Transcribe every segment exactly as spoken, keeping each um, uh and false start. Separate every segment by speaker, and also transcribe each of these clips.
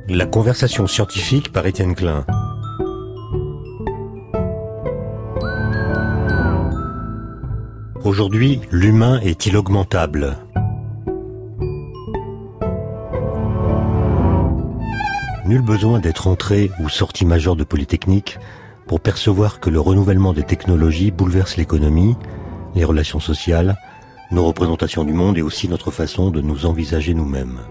Speaker 1: La conversation scientifique par Étienne Klein. Aujourd'hui, l'humain est-il augmentable ? Nul besoin d'être entré ou sorti major de Polytechnique pour percevoir que le renouvellement des technologies bouleverse l'économie, les relations sociales, nos représentations du monde et aussi notre façon de nous envisager nous-mêmes.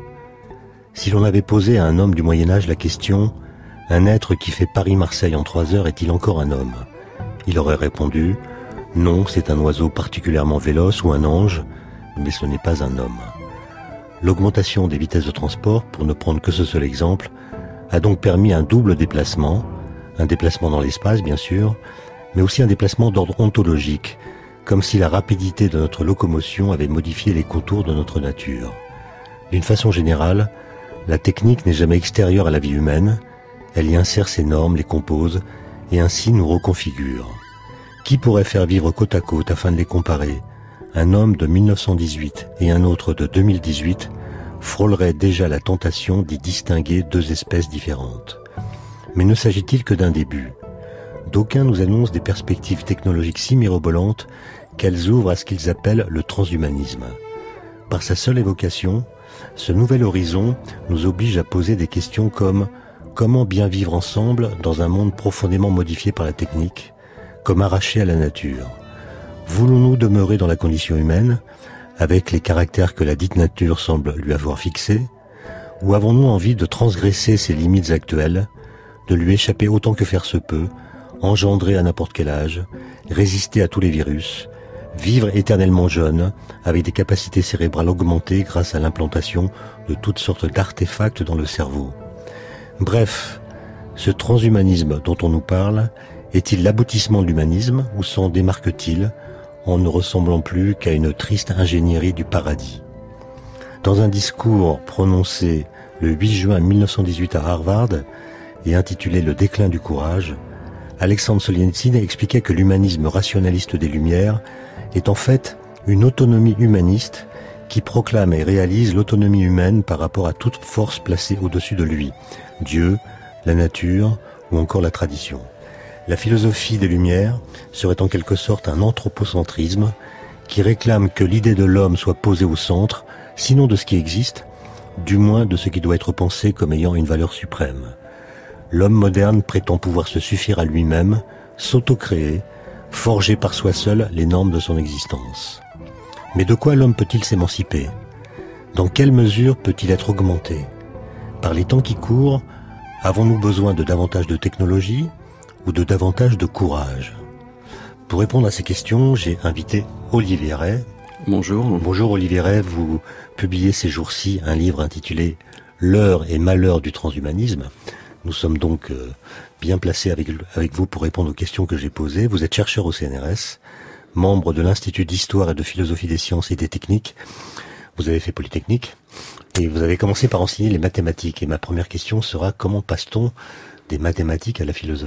Speaker 1: Si l'on avait posé à un homme du Moyen-Âge la question « Un être qui fait Paris-Marseille en trois heures est-il encore un homme ?» Il aurait répondu « Non, c'est un oiseau particulièrement véloce ou un ange, mais ce n'est pas un homme. » L'augmentation des vitesses de transport, pour ne prendre que ce seul exemple, a donc permis un double déplacement, un déplacement dans l'espace bien sûr, mais aussi un déplacement d'ordre ontologique, comme si la rapidité de notre locomotion avait modifié les contours de notre nature. D'une façon générale, la technique n'est jamais extérieure à la vie humaine, elle y insère ses normes, les compose, et ainsi nous reconfigure. Qui pourrait faire vivre côte à côte afin de les comparer ? Un homme de mille neuf cent dix-huit et un autre de deux mille dix-huit frôlerait déjà la tentation d'y distinguer deux espèces différentes. Mais ne s'agit-il que d'un début ? D'aucuns nous annoncent des perspectives technologiques si mirobolantes qu'elles ouvrent à ce qu'ils appellent le transhumanisme. Par sa seule évocation, ce nouvel horizon nous oblige à poser des questions comme « Comment bien vivre ensemble dans un monde profondément modifié par la technique, comme arraché à la nature ? Voulons-nous demeurer dans la condition humaine, avec les caractères que la dite nature semble lui avoir fixés, ou avons-nous envie de transgresser ses limites actuelles, de lui échapper autant que faire se peut, engendrer à n'importe quel âge, résister à tous les virus, vivre éternellement jeune, avec des capacités cérébrales augmentées grâce à l'implantation de toutes sortes d'artefacts dans le cerveau. Bref, ce transhumanisme dont on nous parle, est-il l'aboutissement de l'humanisme ou s'en démarque-t-il en ne ressemblant plus qu'à une triste ingénierie du paradis ? Dans un discours prononcé le huit juin mille neuf cent dix-huit à Harvard et intitulé « Le déclin du courage », Alexandre Solzhenitsyn expliquait que l'humanisme rationaliste des Lumières est en fait une autonomie humaniste qui proclame et réalise l'autonomie humaine par rapport à toute force placée au-dessus de lui, Dieu, la nature ou encore la tradition. La philosophie des Lumières serait en quelque sorte un anthropocentrisme qui réclame que l'idée de l'homme soit posée au centre, sinon de ce qui existe, du moins de ce qui doit être pensé comme ayant une valeur suprême. L'homme moderne prétend pouvoir se suffire à lui-même, s'auto-créer, forger par soi seul les normes de son existence. Mais de quoi l'homme peut-il s'émanciper ? Dans quelle mesure peut-il être augmenté ? Par les temps qui courent, avons-nous besoin de davantage de technologie ou de davantage de courage ? Pour répondre à ces questions, j'ai invité Olivier Rey.
Speaker 2: Bonjour.
Speaker 1: Bonjour Olivier Rey, vous publiez ces jours-ci un livre intitulé « L'heure et malheur du transhumanisme ». Nous sommes donc euh, bien placés avec, avec vous pour répondre aux questions que j'ai posées. Vous êtes chercheur au C N R S, membre de l'Institut d'Histoire et de Philosophie des Sciences et des Techniques. Vous avez fait Polytechnique et vous avez commencé par enseigner les mathématiques. Et ma première question sera, comment passe-t-on des mathématiques à la philosophie ?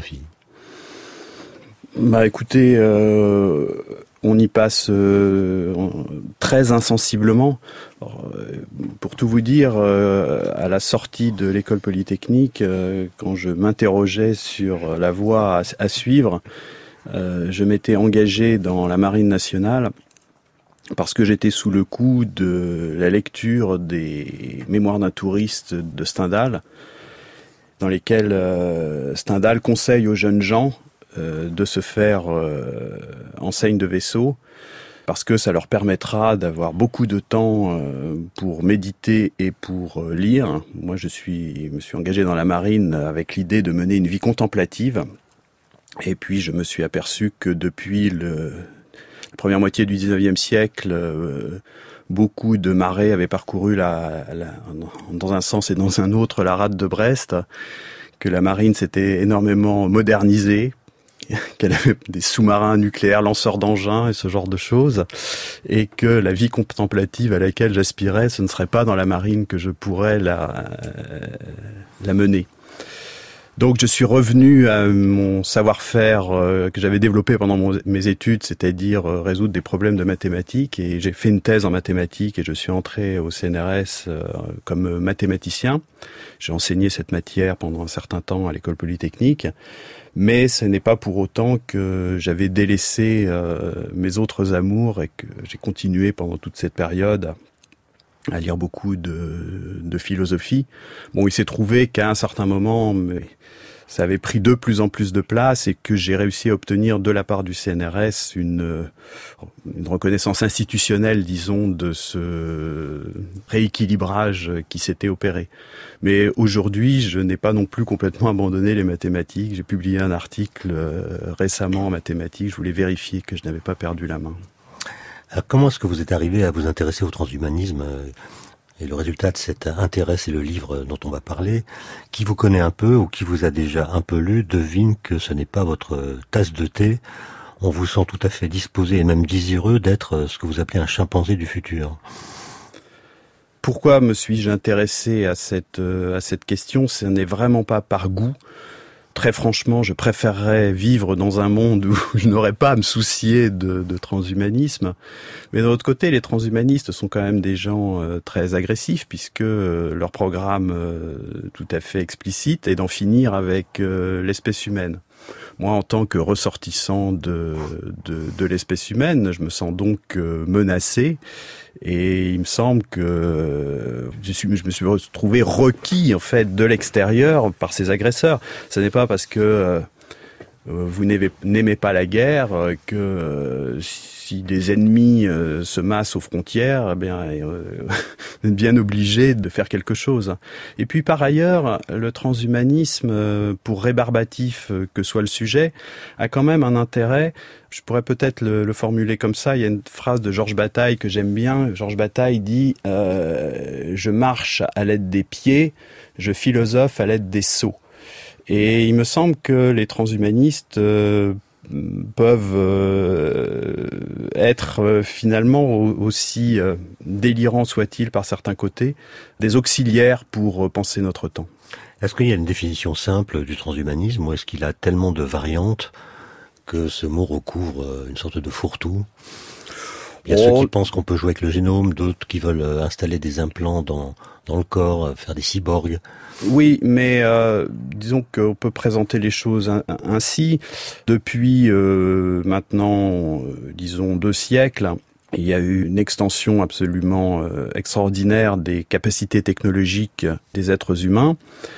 Speaker 2: Bah écoutez, euh, on y passe euh, très insensiblement. Alors, euh, pour tout vous dire, euh, à la sortie de l'école polytechnique, euh, quand je m'interrogeais sur la voie à, à suivre, euh, je m'étais engagé dans la Marine nationale parce que j'étais sous le coup de la lecture des Mémoires d'un touriste de Stendhal, dans lesquels euh, Stendhal conseille aux jeunes gens Euh, de se faire euh, enseigne de vaisseau, parce que ça leur permettra d'avoir beaucoup de temps euh, pour méditer et pour euh, lire. Moi, je suis, me suis engagé dans la marine avec l'idée de mener une vie contemplative. Et puis, je me suis aperçu que depuis le, la première moitié du dix-neuvième siècle, euh, beaucoup de marins avaient parcouru la, la, dans un sens et dans un autre la rade de Brest, que la marine s'était énormément modernisée, qu'elle avait des sous-marins nucléaires, lanceurs d'engins et ce genre de choses, et que la vie contemplative à laquelle j'aspirais, ce ne serait pas dans la marine que je pourrais la, la mener. Donc je suis revenu à mon savoir-faire euh, que j'avais développé pendant mon, mes études, c'est-à-dire euh, résoudre des problèmes de mathématiques, et j'ai fait une thèse en mathématiques et je suis entré au C N R S euh, comme mathématicien. J'ai enseigné cette matière pendant un certain temps à l'école polytechnique, mais ce n'est pas pour autant que j'avais délaissé euh, mes autres amours et que j'ai continué pendant toute cette période à lire beaucoup de, de philosophie. Bon, il s'est trouvé qu'à un certain moment, mais ça avait pris de plus en plus de place et que j'ai réussi à obtenir de la part du C N R S une, une reconnaissance institutionnelle, disons, de ce rééquilibrage qui s'était opéré. Mais aujourd'hui, je n'ai pas non plus complètement abandonné les mathématiques. J'ai publié un article euh, récemment en mathématiques. Je voulais vérifier que je n'avais pas perdu la main.
Speaker 1: Alors, comment est-ce que vous êtes arrivé à vous intéresser au transhumanisme ? Et le résultat de cet intérêt, c'est le livre dont on va parler. Qui vous connaît un peu ou qui vous a déjà un peu lu devine que ce n'est pas votre tasse de thé. On vous sent tout à fait disposé et même désireux d'être ce que vous appelez un chimpanzé du futur.
Speaker 2: Pourquoi me suis-je intéressé à cette, à cette question ? Ce n'est vraiment pas par goût. Très franchement, je préférerais vivre dans un monde où je n'aurais pas à me soucier de, de transhumanisme. Mais d'un autre côté, les transhumanistes sont quand même des gens euh, très agressifs, puisque euh, leur programme euh, tout à fait explicite est d'en finir avec euh, l'espèce humaine. Moi, en tant que ressortissant de, de, de l'espèce humaine, je me sens donc euh, menacé. Et il me semble que euh, je, suis, je me suis retrouvé requis en fait de l'extérieur par ces agresseurs. Ce n'est pas parce que euh, vous n'aimez, n'aimez pas la guerre euh, que euh, si des ennemis euh, se massent aux frontières, eh bien, euh, vous êtes bien obligé de faire quelque chose. Et puis par ailleurs, le transhumanisme, euh, pour rébarbatif euh, que soit le sujet, a quand même un intérêt. Je pourrais peut-être le, le formuler comme ça. Il y a une phrase de Georges Bataille que j'aime bien. Georges Bataille dit euh, « Je marche à l'aide des pieds, je philosophe à l'aide des seaux ». Et il me semble que les transhumanistes euh, peuvent euh, être euh, finalement aussi euh, délirants soient-ils par certains côtés, des auxiliaires pour euh, penser notre temps.
Speaker 1: Est-ce qu'il y a une définition simple du transhumanisme ou est-ce qu'il a tellement de variantes que ce mot recouvre une sorte de fourre-tout ? Il y a oh. ceux qui pensent qu'on peut jouer avec le génome, d'autres qui veulent installer des implants dans, dans le corps, faire des cyborgs.
Speaker 2: Oui, mais euh, disons qu'on peut présenter les choses ainsi. Depuis euh, maintenant, euh, disons, deux siècles, il y a eu une extension absolument euh, extraordinaire des capacités technologiques des êtres humains.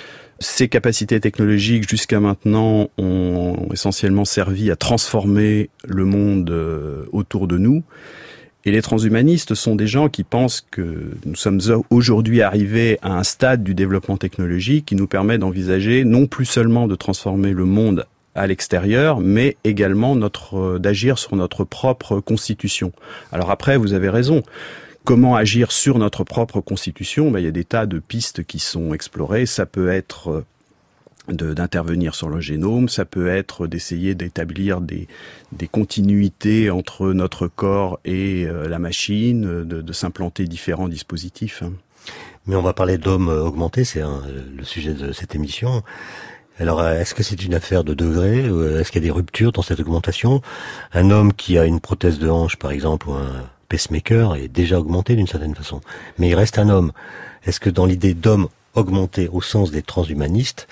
Speaker 2: Ces capacités technologiques, jusqu'à maintenant, ont essentiellement servi à transformer le monde euh, autour de nous. Et les transhumanistes sont des gens qui pensent que nous sommes aujourd'hui arrivés à un stade du développement technologique qui nous permet d'envisager non plus seulement de transformer le monde à l'extérieur, mais également notre, d'agir sur notre propre constitution. Alors après, vous avez raison. Comment agir sur notre propre constitution ? Ben, il y a des tas de pistes qui sont explorées. Ça peut être De, d'intervenir sur le génome, ça peut être d'essayer d'établir des, des continuités entre notre corps et euh, la machine, de, de s'implanter différents dispositifs.
Speaker 1: Mais on va parler d'hommes augmentés, c'est un, le sujet de cette émission. Alors, est-ce que c'est une affaire de degrés ? Est-ce qu'il y a des ruptures dans cette augmentation ? Un homme qui a une prothèse de hanche, par exemple, ou un pacemaker, est déjà augmenté d'une certaine façon. Mais il reste un homme. Est-ce que dans l'idée d'homme augmenté au sens des transhumanistes,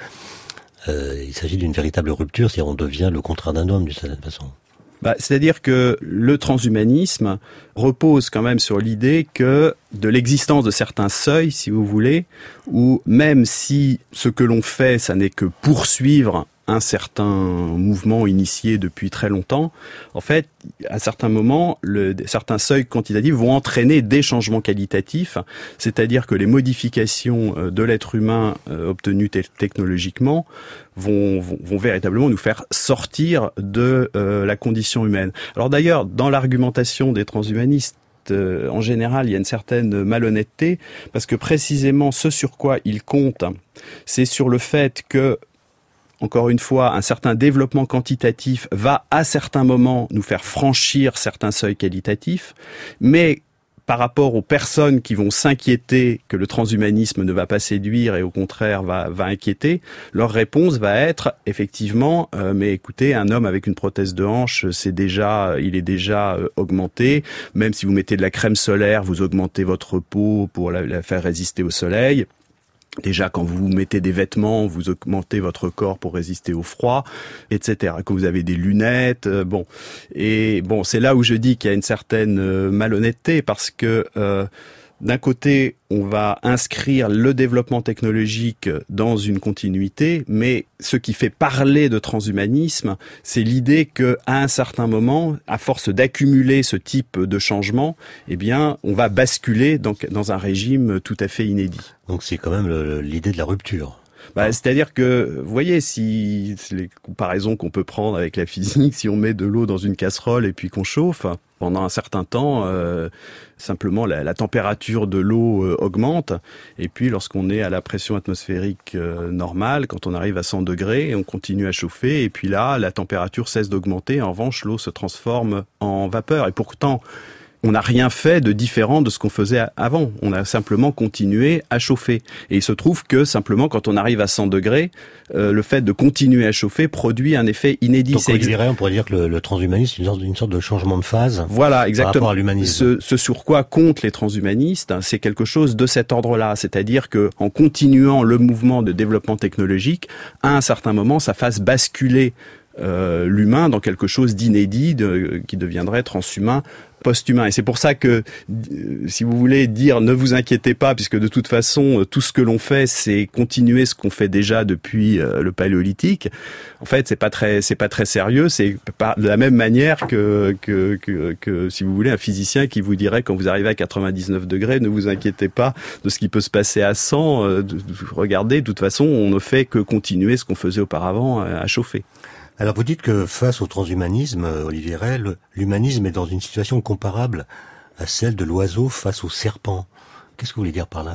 Speaker 1: Euh, il s'agit d'une véritable rupture, c'est-à-dire on devient le contraire d'un homme d'une certaine façon.
Speaker 2: Bah, c'est-à-dire que le transhumanisme repose quand même sur l'idée que de l'existence de certains seuils, si vous voulez, où même si ce que l'on fait, ça n'est que poursuivre un certain mouvement initié depuis très longtemps, en fait, à certains moments, le, certains seuils quantitatifs vont entraîner des changements qualitatifs, c'est-à-dire que les modifications de l'être humain euh, obtenues te- technologiquement vont, vont, vont véritablement nous faire sortir de euh, la condition humaine. Alors d'ailleurs, dans l'argumentation des transhumanistes, euh, en général, il y a une certaine malhonnêteté, parce que précisément ce sur quoi ils comptent, c'est sur le fait que encore une fois, un certain développement quantitatif va à certains moments nous faire franchir certains seuils qualitatifs, mais par rapport aux personnes qui vont s'inquiéter que le transhumanisme ne va pas séduire et au contraire va, va inquiéter, leur réponse va être effectivement, euh, mais écoutez, un homme avec une prothèse de hanche, c'est déjà, il est déjà euh, augmenté. Même si vous mettez de la crème solaire, vous augmentez votre peau pour la, la faire résister au soleil. Déjà, quand vous mettez des vêtements, vous augmentez votre corps pour résister au froid, et cetera. Quand vous avez des lunettes, euh, bon. Et bon, c'est là où je dis qu'il y a une certaine euh, malhonnêteté, parce que euh, d'un côté, on va inscrire le développement technologique dans une continuité, mais ce qui fait parler de transhumanisme, c'est l'idée que, à un certain moment, à force d'accumuler ce type de changement, eh bien, on va basculer dans, dans un régime tout à fait inédit.
Speaker 1: Donc c'est quand même le, l'idée de la rupture.
Speaker 2: Bah, c'est-à-dire que, vous voyez, si les comparaisons qu'on peut prendre avec la physique, si on met de l'eau dans une casserole et puis qu'on chauffe, pendant un certain temps, euh, simplement la, la température de l'eau euh, augmente. Et puis, lorsqu'on est à la pression atmosphérique euh, normale, quand on arrive à cent degrés, on continue à chauffer. Et puis là, la température cesse d'augmenter. En revanche, l'eau se transforme en vapeur. Et pourtant, on n'a rien fait de différent de ce qu'on faisait avant. On a simplement continué à chauffer. Et il se trouve que, simplement, quand on arrive à cent degrés, euh, le fait de continuer à chauffer produit un effet inédit.
Speaker 1: Donc, on dirait, on pourrait dire que le, le transhumanisme est une sorte de changement de phase.
Speaker 2: Voilà, exactement.
Speaker 1: Par rapport à l'humanisme.
Speaker 2: Ce, ce sur quoi comptent les transhumanistes, c'est quelque chose de cet ordre-là. C'est-à-dire que, en continuant le mouvement de développement technologique, à un certain moment, ça fasse basculer euh, l'humain dans quelque chose d'inédit, de, qui deviendrait transhumain, post-humain. Et c'est pour ça que, si vous voulez dire ne vous inquiétez pas, puisque de toute façon, tout ce que l'on fait, c'est continuer ce qu'on fait déjà depuis euh, le Paléolithique. En fait, c'est pas très, c'est pas très sérieux. C'est pas de la même manière que, que, que, que, si vous voulez, un physicien qui vous dirait quand vous arrivez à quatre-vingt-dix-neuf degrés, ne vous inquiétez pas de ce qui peut se passer à cent. Euh, de, de, regardez, de toute façon, on ne fait que continuer ce qu'on faisait auparavant à, à chauffer.
Speaker 1: Alors vous dites que face au transhumanisme, Olivier Rey, l'humanisme est dans une situation comparable à celle de l'oiseau face au serpent. Qu'est-ce que vous voulez dire par là ?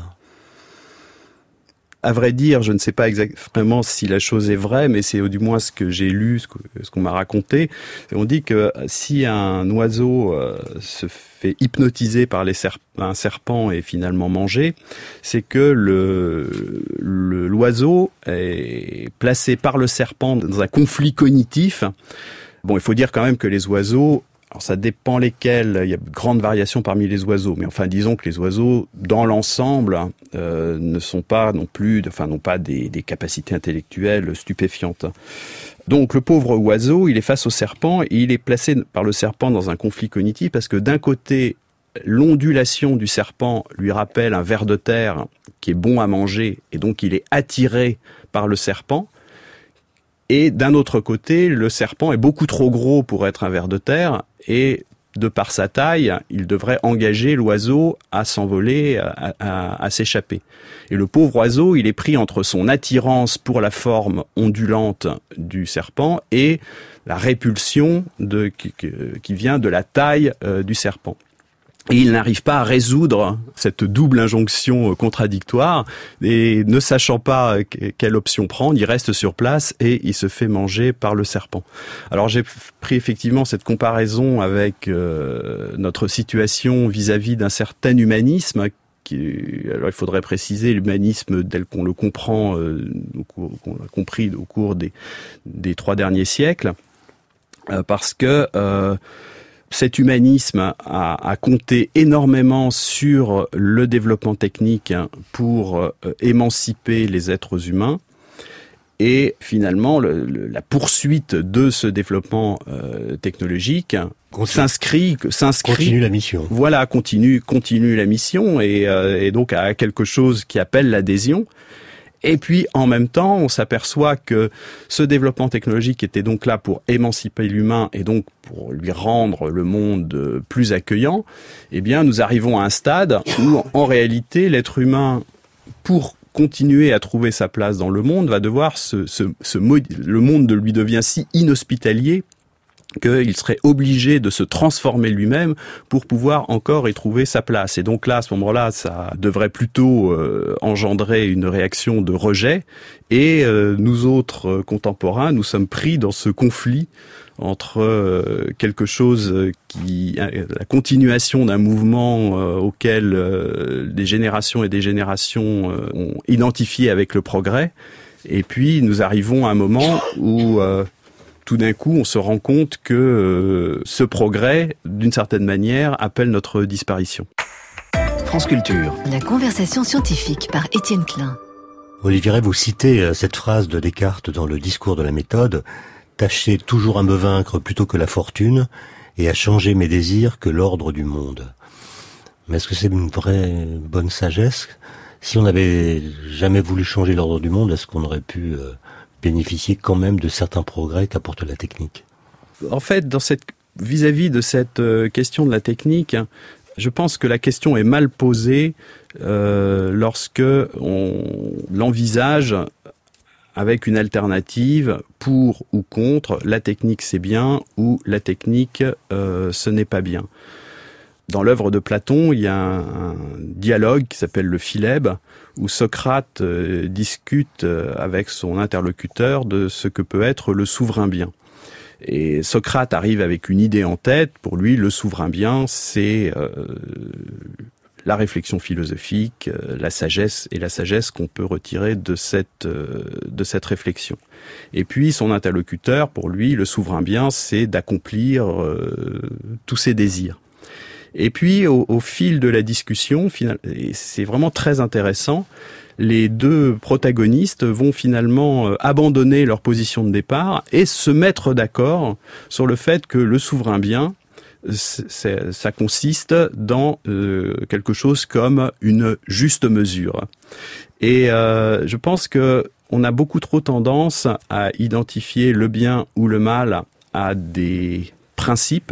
Speaker 2: À vrai dire, je ne sais pas exactement si la chose est vraie, mais c'est du moins ce que j'ai lu, ce qu'on m'a raconté. On dit que si un oiseau euh, se fait hypnotiser par les serp- un serpent et finalement mangé, c'est que le, le, l'oiseau est placé par le serpent dans un conflit cognitif. Bon, il faut dire quand même que les oiseaux, alors ça dépend lesquels, il y a de grandes variations parmi les oiseaux, mais enfin disons que les oiseaux, dans l'ensemble, euh, ne sont pas non plus, enfin n'ont pas des, des capacités intellectuelles stupéfiantes. Donc le pauvre oiseau, il est face au serpent et il est placé par le serpent dans un conflit cognitif parce que d'un côté, l'ondulation du serpent lui rappelle un ver de terre qui est bon à manger et donc il est attiré par le serpent. Et d'un autre côté, le serpent est beaucoup trop gros pour être un ver de terre et de par sa taille, il devrait engager l'oiseau à s'envoler, à, à, à s'échapper. Et le pauvre oiseau, il est pris entre son attirance pour la forme ondulante du serpent et la répulsion de, qui, qui vient de la taille euh, du serpent. Et il n'arrive pas à résoudre cette double injonction contradictoire et ne sachant pas quelle option prendre, il reste sur place et il se fait manger par le serpent. Alors j'ai pris effectivement cette comparaison avec euh, notre situation vis-à-vis d'un certain humanisme. Qui, alors il faudrait préciser l'humanisme tel qu'on le comprend, euh, qu'on a compris au cours des, des trois derniers siècles, euh, parce que euh, cet humanisme a, a compté énormément sur le développement technique pour euh, émanciper les êtres humains. Et finalement, le, le, la poursuite de ce développement euh, technologique continue. s'inscrit, s'inscrit.
Speaker 1: Continue la mission.
Speaker 2: Voilà, continue, continue la mission et, euh, et donc à quelque chose qui appelle l'adhésion. Et puis, en même temps, on s'aperçoit que ce développement technologique était donc là pour émanciper l'humain et donc pour lui rendre le monde plus accueillant. Eh bien, nous arrivons à un stade où, en réalité, l'être humain, pour continuer à trouver sa place dans le monde, va devoir se, se, se le monde lui devient si inhospitalier qu'il serait obligé de se transformer lui-même pour pouvoir encore y trouver sa place. Et donc là, à ce moment-là, ça devrait plutôt euh, engendrer une réaction de rejet. Et euh, nous autres euh, contemporains, nous sommes pris dans ce conflit entre euh, quelque chose qui, la continuation d'un mouvement euh, auquel euh, des générations et des générations euh, ont identifié avec le progrès, et puis nous arrivons à un moment où euh, tout d'un coup, on se rend compte que euh, ce progrès, d'une certaine manière, appelle notre disparition.
Speaker 3: France Culture.
Speaker 4: La conversation scientifique par Étienne Klein.
Speaker 1: Olivier Rey, vous citez cette phrase de Descartes dans le discours de la méthode: « Tâchez toujours à me vaincre plutôt que la fortune, et à changer mes désirs que l'ordre du monde. » Mais est-ce que c'est une vraie bonne sagesse? Si on n'avait jamais voulu changer l'ordre du monde, est-ce qu'on aurait pu euh, bénéficier quand même de certains progrès qu'apporte la technique?
Speaker 2: En fait, dans cette, vis-à-vis de cette question de la technique, je pense que la question est mal posée euh, lorsque on l'envisage avec une alternative pour ou contre la technique c'est bien ou la technique euh, ce n'est pas bien. Dans l'œuvre de Platon, il y a un, un dialogue qui s'appelle le Philèbe, où Socrate euh, discute euh, avec son interlocuteur de ce que peut être le souverain bien. Et Socrate arrive avec une idée en tête. Pour lui, le souverain bien, c'est euh, la réflexion philosophique, euh, la sagesse, et la sagesse qu'on peut retirer de cette, euh, de cette réflexion. Et puis, son interlocuteur, pour lui, le souverain bien, c'est d'accomplir euh, tous ses désirs. Et puis, au, au fil de la discussion, et c'est vraiment très intéressant, les deux protagonistes vont finalement abandonner leur position de départ et se mettre d'accord sur le fait que le souverain bien, c'est, ça consiste dans euh, quelque chose comme une juste mesure. Et euh, je pense que on a beaucoup trop tendance à identifier le bien ou le mal à des principes,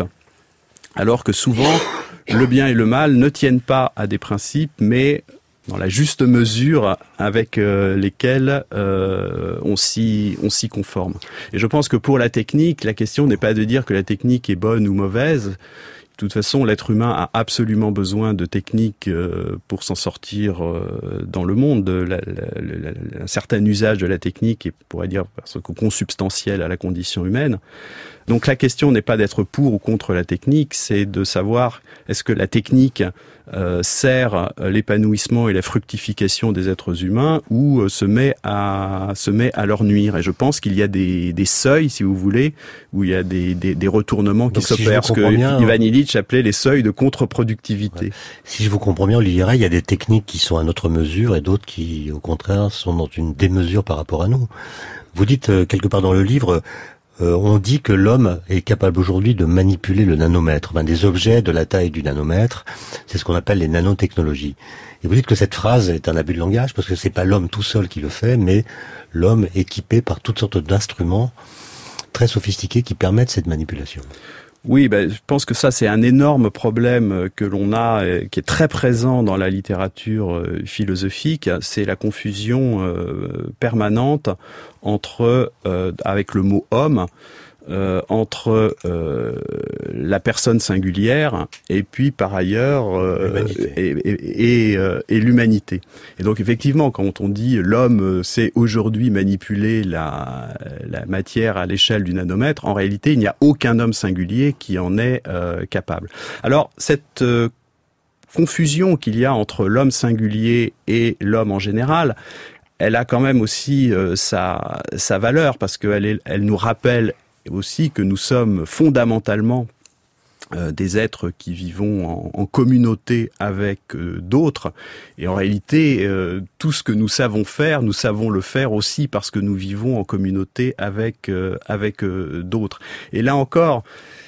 Speaker 2: alors que souvent, le bien et le mal ne tiennent pas à des principes, mais dans la juste mesure avec euh, lesquels euh, on s'y on s'y conforme. Et je pense que pour la technique, la question n'est pas de dire que la technique est bonne ou mauvaise. De toute façon, l'être humain a absolument besoin de techniques euh, pour s'en sortir euh, dans le monde. La, la, la, la, un certain usage de la technique est, on pourrait dire, parce que consubstantiel à la condition humaine. Donc la question n'est pas d'être pour ou contre la technique, c'est de savoir est-ce que la technique euh, sert l'épanouissement et la fructification des êtres humains ou euh, se met à se met à leur nuire. Et je pense qu'il y a des, des seuils, si vous voulez, où il y a des, des, des retournements qui s'opèrent, ce que bien, Ivan Illich appelait les seuils de contre-productivité.
Speaker 1: Ouais. Si je vous comprends bien, Olivier Rey, il y a des techniques qui sont à notre mesure et d'autres qui, au contraire, sont dans une démesure par rapport à nous. Vous dites euh, quelque part dans le livre, Euh, on dit que l'homme est capable aujourd'hui de manipuler le nanomètre, ben, des objets de la taille du nanomètre. C'est ce qu'on appelle les nanotechnologies. Et vous dites que cette phrase est un abus de langage parce que c'est pas l'homme tout seul qui le fait, mais l'homme équipé par toutes sortes d'instruments très sophistiqués qui permettent cette manipulation.
Speaker 2: Oui, ben, je pense que ça, c'est un énorme problème que l'on a, et qui est très présent dans la littérature philosophique. C'est la confusion euh, permanente entre, euh, avec le mot homme, euh, entre euh, la personne singulière et puis par ailleurs euh, et, et, et, euh, et l'humanité. Et donc effectivement, quand on dit l'homme sait aujourd'hui manipuler la, la matière à l'échelle du nanomètre, en réalité il n'y a aucun homme singulier qui en est euh, capable. Alors cette euh, confusion qu'il y a entre l'homme singulier et l'homme en général, elle a quand même aussi euh, sa, sa valeur parce qu'elle est, elle nous rappelle aussi que nous sommes fondamentalement euh, des êtres qui vivons en, en communauté avec euh, d'autres. Et en réalité, euh, tout ce que nous savons faire, nous savons le faire aussi parce que nous vivons en communauté avec, euh, avec euh, d'autres. Et là encore,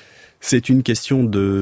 Speaker 2: c'est une question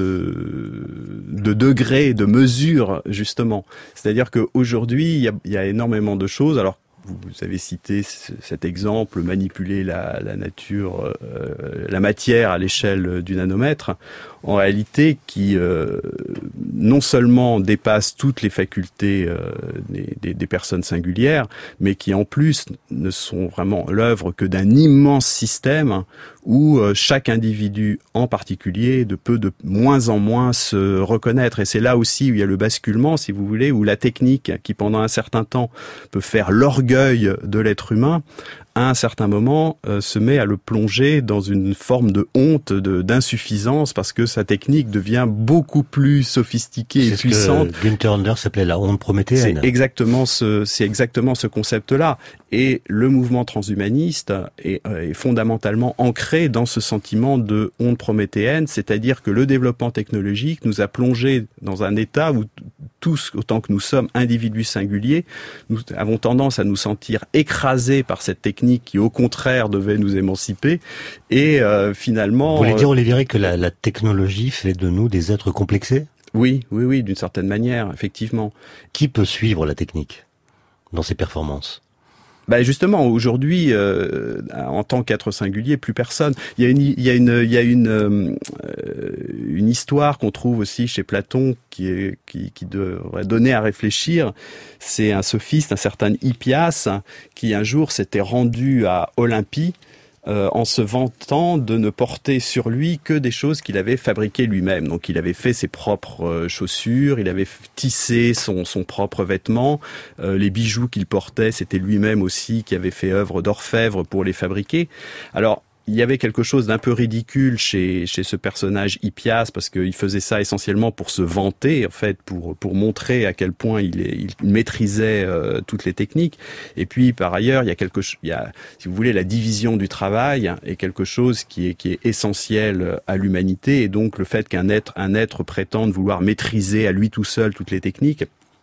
Speaker 2: de, de degré, de mesure, justement. C'est-à-dire qu'aujourd'hui, il y a, il y a énormément de choses. Alors, vous avez cité c- cet exemple, manipuler la, la nature, euh, la matière à l'échelle du nanomètre, en réalité qui euh, non seulement dépasse toutes les facultés euh, des, des, des personnes singulières, mais qui en plus ne sont vraiment l'œuvre que d'un immense système où euh, chaque individu en particulier de peut de moins en moins se reconnaître. Et c'est là aussi où il y a le basculement, si vous voulez, où la technique, qui pendant un certain temps peut faire l'orgueil de l'être humain, à un certain moment, euh, se met à le plonger dans une forme de honte, de, d'insuffisance, parce que sa technique devient beaucoup plus sophistiquée et
Speaker 1: c'est
Speaker 2: puissante.
Speaker 1: Ce que Günther Anders s'appelait la honte prométhéenne.
Speaker 2: C'est exactement ce, c'est exactement ce concept-là. Et le mouvement transhumaniste est, est fondamentalement ancré dans ce sentiment de honte prométhéenne, c'est-à-dire que le développement technologique nous a plongé dans un état où tous, autant que nous sommes individus singuliers, nous avons tendance à nous sentir écrasés par cette technique qui, au contraire, devait nous émanciper. Et euh, finalement...
Speaker 1: Vous voulez dire, Olivier, que la, la technologie fait de nous des êtres complexés ?
Speaker 2: Oui, oui, oui, d'une certaine manière, effectivement.
Speaker 1: Qui peut suivre la technique dans ses performances ?
Speaker 2: Ben justement, aujourd'hui, euh, en tant qu'être singulier, plus personne. Il y a une, il y a une, il y a une, euh, une histoire qu'on trouve aussi chez Platon qui est, qui, qui devrait donner à réfléchir. C'est un sophiste, un certain Hippias, qui un jour s'était rendu à Olympie. Euh, en se vantant de ne porter sur lui que des choses qu'il avait fabriquées lui-même. Donc il avait fait ses propres euh, chaussures, il avait tissé son, son propre vêtement, euh, les bijoux qu'il portait, c'était lui-même aussi qui avait fait œuvre d'orfèvre pour les fabriquer. Alors, il y avait quelque chose d'un peu ridicule chez chez ce personnage Hippias, parce qu'il faisait ça essentiellement pour se vanter, en fait, pour pour montrer à quel point il, est, il maîtrisait euh, toutes les techniques. Et puis par ailleurs, il y a quelque chose, il y a, si vous voulez, la division du travail est quelque chose qui est qui est essentiel à l'humanité, et donc le fait qu'un être un être prétende vouloir maîtriser à lui tout seul toutes les techniques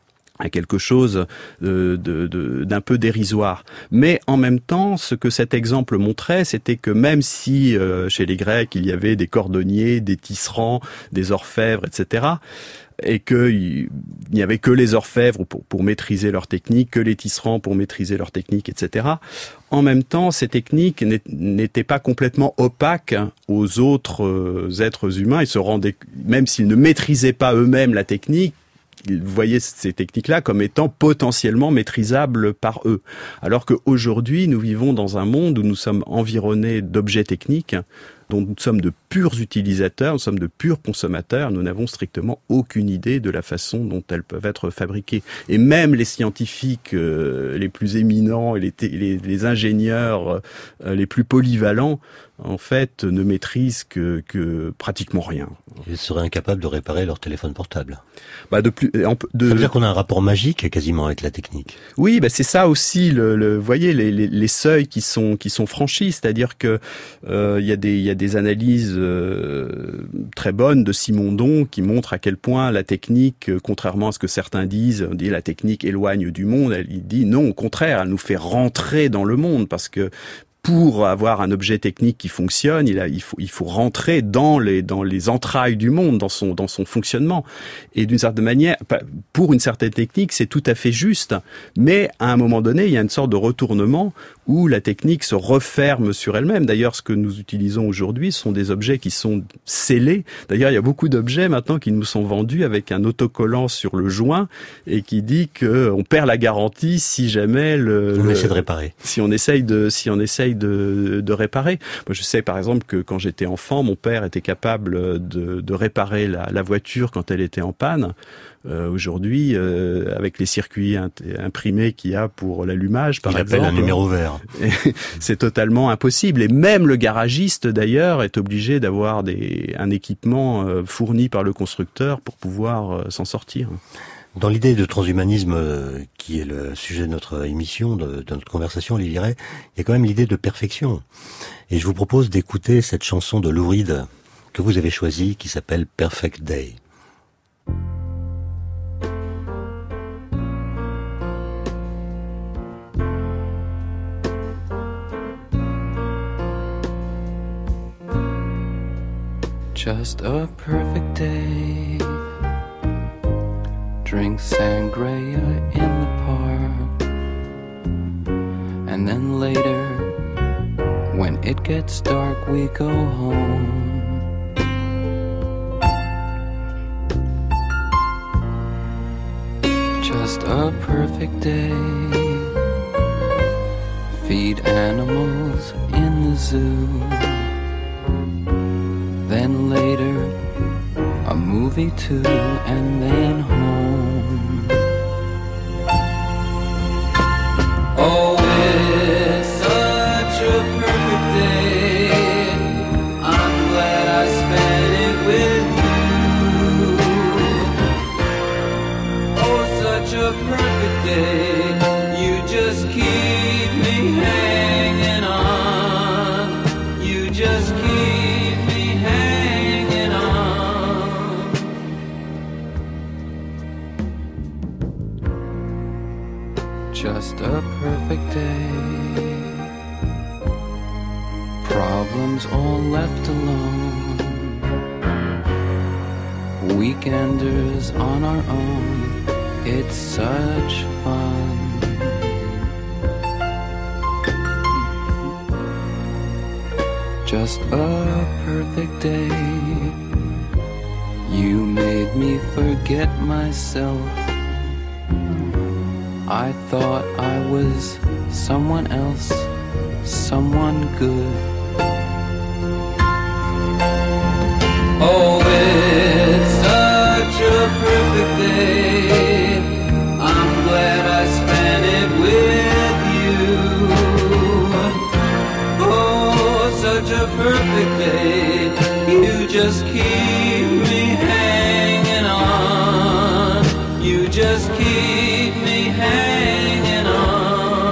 Speaker 2: à quelque chose de, de, de, d'un peu dérisoire. Mais en même temps, ce que cet exemple montrait, c'était que même si euh, chez les Grecs, il y avait des cordonniers, des tisserands, des orfèvres, et cetera, et qu'il n'y avait que les orfèvres pour, pour maîtriser leur technique, que les tisserands pour maîtriser leur technique, et cetera. En même temps, ces techniques n'étaient pas complètement opaques aux autres êtres humains. Ils se rendaient, même s'ils ne maîtrisaient pas eux-mêmes la technique, ils voyaient ces techniques-là comme étant potentiellement maîtrisables par eux. Alors qu'aujourd'hui, nous vivons dans un monde où nous sommes environnés d'objets techniques dont nous sommes de purs utilisateurs, nous sommes de purs consommateurs, nous n'avons strictement aucune idée de la façon dont elles peuvent être fabriquées. Et même les scientifiques euh, les plus éminents et les, les, les ingénieurs euh, les plus polyvalents, en fait, ne maîtrisent que, que pratiquement rien.
Speaker 1: Ils seraient incapables de réparer leur téléphone portable.
Speaker 2: Bah de plus, de...
Speaker 1: Ça veut dire qu'on a un rapport magique quasiment avec la technique.
Speaker 2: Oui, bah c'est ça aussi. Le, le vous voyez les, les, les seuils qui sont qui sont franchis, c'est-à-dire que euh, il y a des il y a des analyses euh, très bonnes de Simondon qui montrent à quel point la technique, contrairement à ce que certains disent, on dit la technique éloigne du monde. Elle, il dit non, au contraire, elle nous fait rentrer dans le monde, parce que pour avoir un objet technique qui fonctionne, il, a, il, faut, il faut rentrer dans les, dans les entrailles du monde, dans son, dans son fonctionnement. Et d'une certaine manière, pour une certaine technique, c'est tout à fait juste. Mais à un moment donné, il y a une sorte de retournement où la technique se referme sur elle-même. D'ailleurs, ce que nous utilisons aujourd'hui sont des objets qui sont scellés. D'ailleurs, il y a beaucoup d'objets maintenant qui nous sont vendus avec un autocollant sur le joint et qui dit qu'on perd la garantie si jamais le...
Speaker 1: On
Speaker 2: le,
Speaker 1: essaie de réparer.
Speaker 2: Si on essaye de, si on essaye De, de réparer. Moi, je sais par exemple que quand j'étais enfant, mon père était capable de, de réparer la, la voiture quand elle était en panne. Euh, aujourd'hui, euh, avec les circuits imprimés qu'il y a pour l'allumage, par
Speaker 1: Il
Speaker 2: exemple,
Speaker 1: appelle un numéro vert.
Speaker 2: C'est totalement impossible. Et même le garagiste, d'ailleurs, est obligé d'avoir des, un équipement euh, fourni par le constructeur pour pouvoir euh, s'en sortir.
Speaker 1: Dans l'idée de transhumanisme, euh, qui est le sujet de notre émission, de, de notre conversation, Olivier Ray, il y a quand même l'idée de perfection. Et je vous propose d'écouter cette chanson de Lou Reed que vous avez choisie, qui s'appelle Perfect Day.
Speaker 5: Just a perfect day. Drink sangria in the park. And then later, when it gets dark, we go home. Just a perfect day. Feed animals in the zoo. Then later, a movie too, and then home. Oh, it's such a perfect day. I'm glad I spent it with you. Oh, such a perfect day. You just keep me hanging on. You just keep me hanging on. Just a perfect day. Problems all left alone. Weekenders on our own. It's such fun. Just a perfect day. You made me forget myself. I thought I was someone else, someone good. Oh, it's such a perfect day. I'm glad I spent it with you. Oh, such a perfect day. You just keep me hanging on. You just keep me hanging on.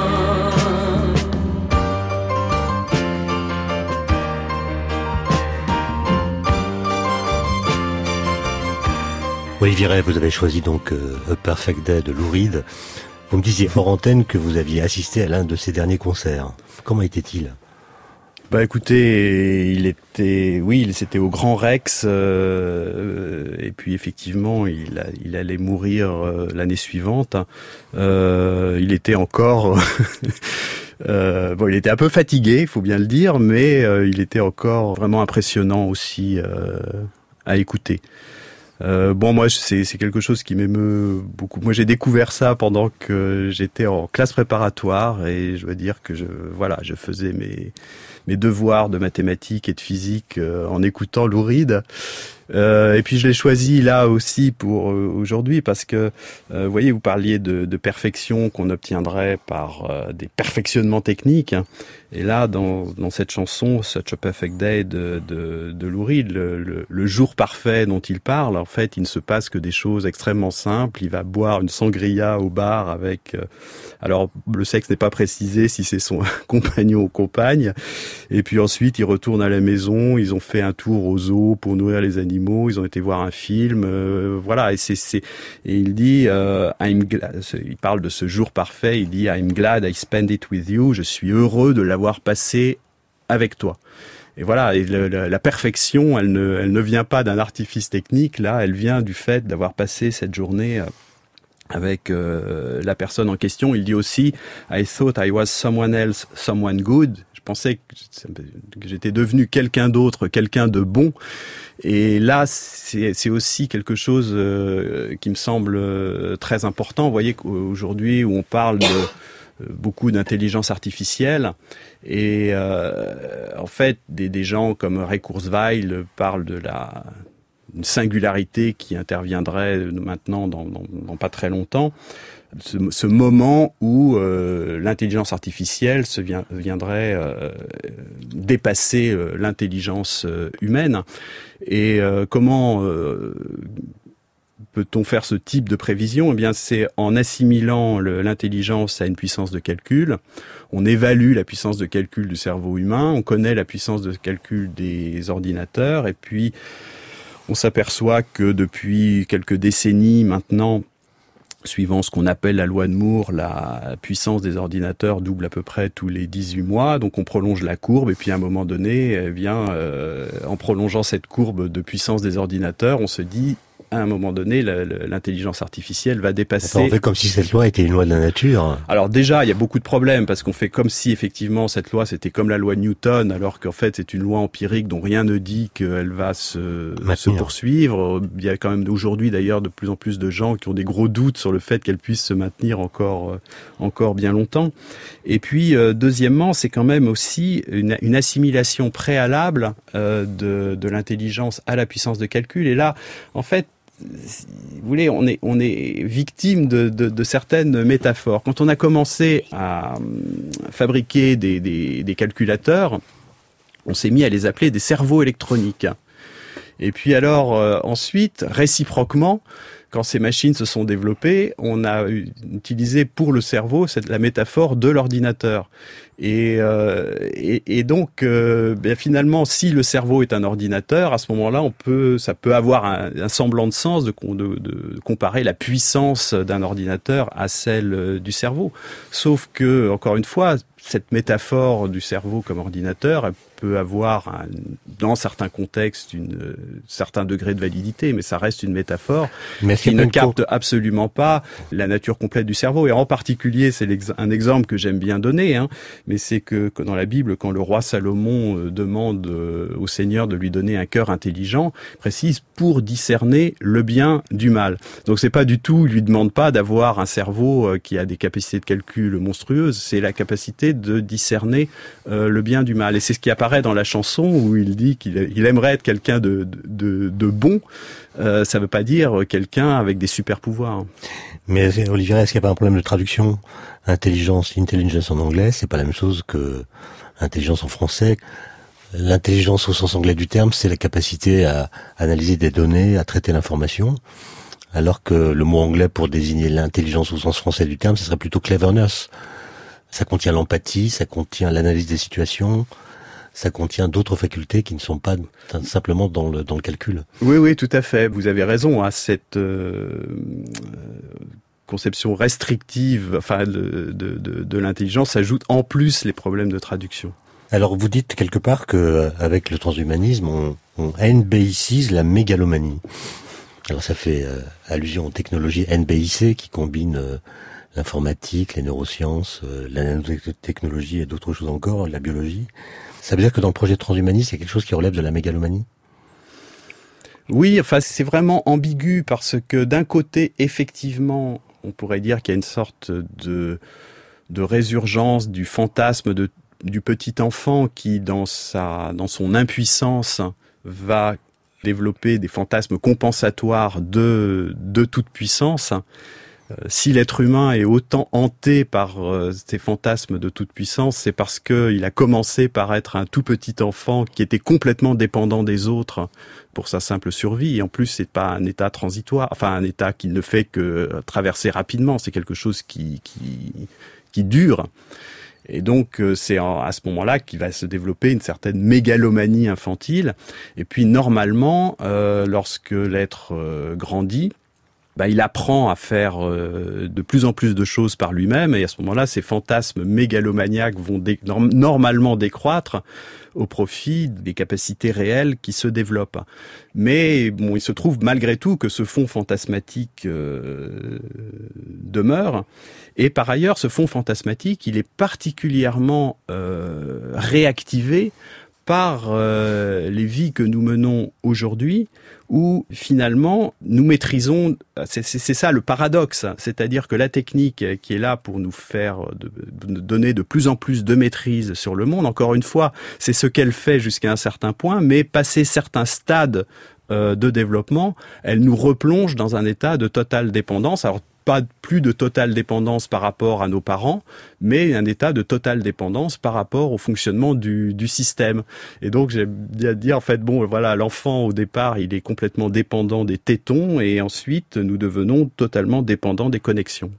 Speaker 1: Olivier Rey, vous avez choisi donc euh, A Perfect Day de Lou Reed. Vous me disiez hors antenne que vous aviez assisté à l'un de ses derniers concerts. Comment était-il ?
Speaker 2: Bah écoutez, il était, oui, c'était au Grand Rex, euh, et puis effectivement, il, a, il allait mourir euh, l'année suivante. Euh, il était encore, euh, bon, il était un peu fatigué, il faut bien le dire, mais euh, il était encore vraiment impressionnant aussi euh, à écouter. Euh, bon, moi, c'est, c'est quelque chose qui m'émeut beaucoup. Moi, j'ai découvert ça pendant que j'étais en classe préparatoire, et je dois dire que je, voilà, je faisais mes mes devoirs de mathématiques et de physique euh, en écoutant Lou Reed. Euh, et puis je l'ai choisi là aussi pour euh, aujourd'hui parce que, euh, vous voyez, vous parliez de, de perfection qu'on obtiendrait par euh, des perfectionnements techniques. Hein. Et là, dans, dans cette chanson, Such a Perfect Day de, de, de Lou Reed, le, le, le jour parfait dont il parle, en fait, il ne se passe que des choses extrêmement simples. Il va boire une sangria au bar avec... Euh, alors, le sexe n'est pas précisé si c'est son compagnon ou compagne. Et puis ensuite, il retourne à la maison. Ils ont fait un tour au zoo pour nourrir les animaux. Ils ont été voir un film. Euh, voilà. Et c'est, c'est et il dit, euh, I'm glad, il parle de ce jour parfait. Il dit, I'm glad I spent it with you. Je suis heureux de l'avoir passé avec toi. Et voilà. Et le, la, la perfection, elle ne, elle ne vient pas d'un artifice technique. Là, elle vient du fait d'avoir passé cette journée. Euh, avec euh, la personne en question. Il dit aussi « I thought I was someone else, someone good ». Je pensais que j'étais devenu quelqu'un d'autre, quelqu'un de bon. Et là, c'est, c'est aussi quelque chose euh, qui me semble euh, très important. Vous voyez qu'aujourd'hui, où on parle de euh, beaucoup d'intelligence artificielle, et euh, en fait, des, des gens comme Ray Kurzweil parlent de la... une singularité qui interviendrait maintenant dans, dans, dans pas très longtemps, ce, ce moment où euh, l'intelligence artificielle se vient, viendrait euh, dépasser euh, l'intelligence euh, humaine. Et euh, comment euh, peut-on faire ce type de prévision ? Eh bien, c'est en assimilant le, l'intelligence à une puissance de calcul. On évalue la puissance de calcul du cerveau humain, on connaît la puissance de calcul des ordinateurs, et puis on s'aperçoit que depuis quelques décennies maintenant, suivant ce qu'on appelle la loi de Moore, la puissance des ordinateurs double à peu près tous les dix-huit mois. Donc on prolonge la courbe et puis à un moment donné, eh bien, euh, en prolongeant cette courbe de puissance des ordinateurs, on se dit à un moment donné, la, la, l'intelligence artificielle va dépasser...
Speaker 1: Enfin, on fait comme si cette loi était une loi de la nature.
Speaker 2: Alors déjà, il y a beaucoup de problèmes, parce qu'on fait comme si, effectivement, cette loi, c'était comme la loi de Newton, alors qu'en fait, c'est une loi empirique dont rien ne dit qu'elle va se, se poursuivre. Il y a quand même aujourd'hui, d'ailleurs, de plus en plus de gens qui ont des gros doutes sur le fait qu'elle puisse se maintenir encore, euh, encore bien longtemps. Et puis, euh, deuxièmement, c'est quand même aussi une, une assimilation préalable euh, de, de l'intelligence à la puissance de calcul. Et là, en fait, si vous voulez, on est, on est victime de, de, de certaines métaphores. Quand on a commencé à fabriquer des, des, des calculateurs, on s'est mis à les appeler des cerveaux électroniques. Et puis alors, euh, ensuite, réciproquement, quand ces machines se sont développées, on a utilisé pour le cerveau cette, la métaphore de l'ordinateur. Et, euh, et, et donc, euh, bien finalement, si le cerveau est un ordinateur, à ce moment-là, on peut, ça peut avoir un, un semblant de sens de, de, de comparer la puissance d'un ordinateur à celle du cerveau. Sauf que, encore une fois, cette métaphore du cerveau comme ordinateur, elle peut avoir, un, dans certains contextes, une, un certain degré de validité, mais ça reste une métaphore mais qui ne capte cours. absolument pas la nature complète du cerveau. Et en particulier, c'est un exemple que j'aime bien donner, hein, mais c'est que, que dans la Bible, quand le roi Salomon euh, demande euh, au Seigneur de lui donner un cœur intelligent, il précise pour discerner le bien du mal. Donc c'est pas du tout, il lui demande pas d'avoir un cerveau euh, qui a des capacités de calcul monstrueuses, c'est la capacité de discerner euh, le bien du mal. Et c'est ce qui apparaît dans la chanson où il dit qu'il il aimerait être quelqu'un de, de, de bon. Euh, ça veut pas dire quelqu'un avec des super pouvoirs.
Speaker 1: Mais Olivier, est-ce qu'il n'y a pas un problème de traduction? Intelligence, intelligence en anglais, c'est pas la même chose que intelligence en français. L'intelligence au sens anglais du terme, c'est la capacité à analyser des données, à traiter l'information. Alors que le mot anglais pour désigner l'intelligence au sens français du terme, ce serait plutôt cleverness. Ça contient l'empathie, ça contient l'analyse des situations, ça contient d'autres facultés qui ne sont pas simplement dans le, dans le calcul.
Speaker 2: Oui, oui, tout à fait. Vous avez raison. Hein, cette euh, conception restrictive, enfin, de, de, de, de l'intelligence ajoute en plus les problèmes de traduction.
Speaker 1: Alors, vous dites quelque part que avec le transhumanisme, on, on N B I cise la mégalomanie. Alors, ça fait euh, allusion aux technologies N B I C qui combinent euh, l'informatique, les neurosciences, euh, la nanotechnologie et d'autres choses encore, la biologie. Ça veut dire que dans le projet de transhumanisme, il y a quelque chose qui relève de la mégalomanie?
Speaker 2: Oui, enfin, c'est vraiment ambigu parce que d'un côté, effectivement, on pourrait dire qu'il y a une sorte de, de résurgence du fantasme de, du petit enfant qui, dans sa, dans son impuissance, va développer des fantasmes compensatoires de, de toute puissance. Si l'être humain est autant hanté par euh, ces fantasmes de toute puissance, c'est parce que il a commencé par être un tout petit enfant qui était complètement dépendant des autres pour sa simple survie. Et en plus, c'est pas un état transitoire, enfin un état qui ne fait que traverser rapidement. C'est quelque chose qui qui qui dure. Et donc, c'est à ce moment-là qu'il va se développer une certaine mégalomanie infantile. Et puis, normalement, euh, lorsque l'être euh, grandit, bah, il apprend à faire euh, de plus en plus de choses par lui-même, et à ce moment-là, ces fantasmes mégalomaniaques vont dé- normalement décroître au profit des capacités réelles qui se développent. Mais bon, il se trouve malgré tout que ce fond fantasmatique euh, demeure, et par ailleurs, ce fond fantasmatique, il est particulièrement euh, réactivé par euh, les vies que nous menons aujourd'hui, où finalement nous maîtrisons, c'est, c'est, c'est ça le paradoxe, c'est-à-dire que la technique qui est là pour nous faire de, de donner de plus en plus de maîtrise sur le monde, encore une fois, c'est ce qu'elle fait jusqu'à un certain point, mais passé certains stades euh, de développement, elle nous replonge dans un état de totale dépendance. Alors pas plus de totale dépendance par rapport à nos parents, mais un état de totale dépendance par rapport au fonctionnement du, du système. Et donc, j'aime bien dire, en fait, bon, voilà, l'enfant, au départ, il est complètement dépendant des tétons, et ensuite, nous devenons totalement dépendants des connexions.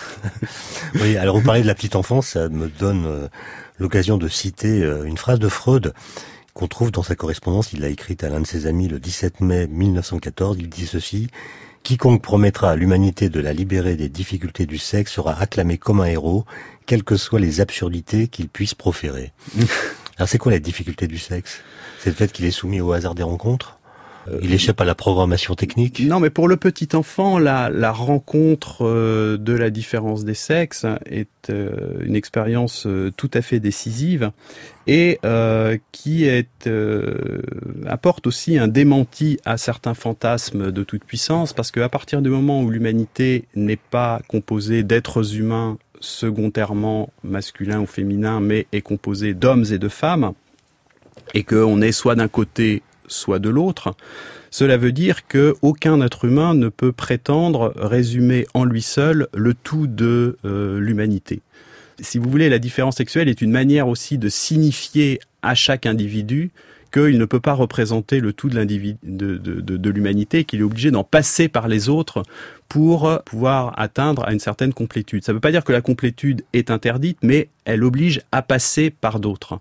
Speaker 1: Oui, alors vous parlez de la petite enfance, ça me donne euh, l'occasion de citer euh, une phrase de Freud qu'on trouve dans sa correspondance. Il l'a écrite à l'un de ses amis le dix-sept mai mille neuf cent quatorze. Il dit ceci: « Quiconque promettra à l'humanité de la libérer des difficultés du sexe sera acclamé comme un héros, quelles que soient les absurdités qu'il puisse proférer. » Alors c'est quoi la difficulté du sexe? C'est le fait qu'il est soumis au hasard des rencontres? Il échappe à la programmation technique.
Speaker 2: Non, mais pour le petit enfant, la, la rencontre euh, de la différence des sexes est euh, une expérience euh, tout à fait décisive et euh, qui est, euh, apporte aussi un démenti à certains fantasmes de toute puissance, parce qu'à partir du moment où l'humanité n'est pas composée d'êtres humains secondairement masculins ou féminins, mais est composée d'hommes et de femmes, et qu'on est soit d'un côté soit de l'autre, cela veut dire qu'aucun être humain ne peut prétendre résumer en lui seul le tout de euh, l'humanité. Si vous voulez, la différence sexuelle est une manière aussi de signifier à chaque individu qu'il ne peut pas représenter le tout de, l'individu, de, de, de, de l'humanité, qu'il est obligé d'en passer par les autres pour pouvoir atteindre à une certaine complétude. Ça ne veut pas dire que la complétude est interdite, mais elle oblige à passer par d'autres.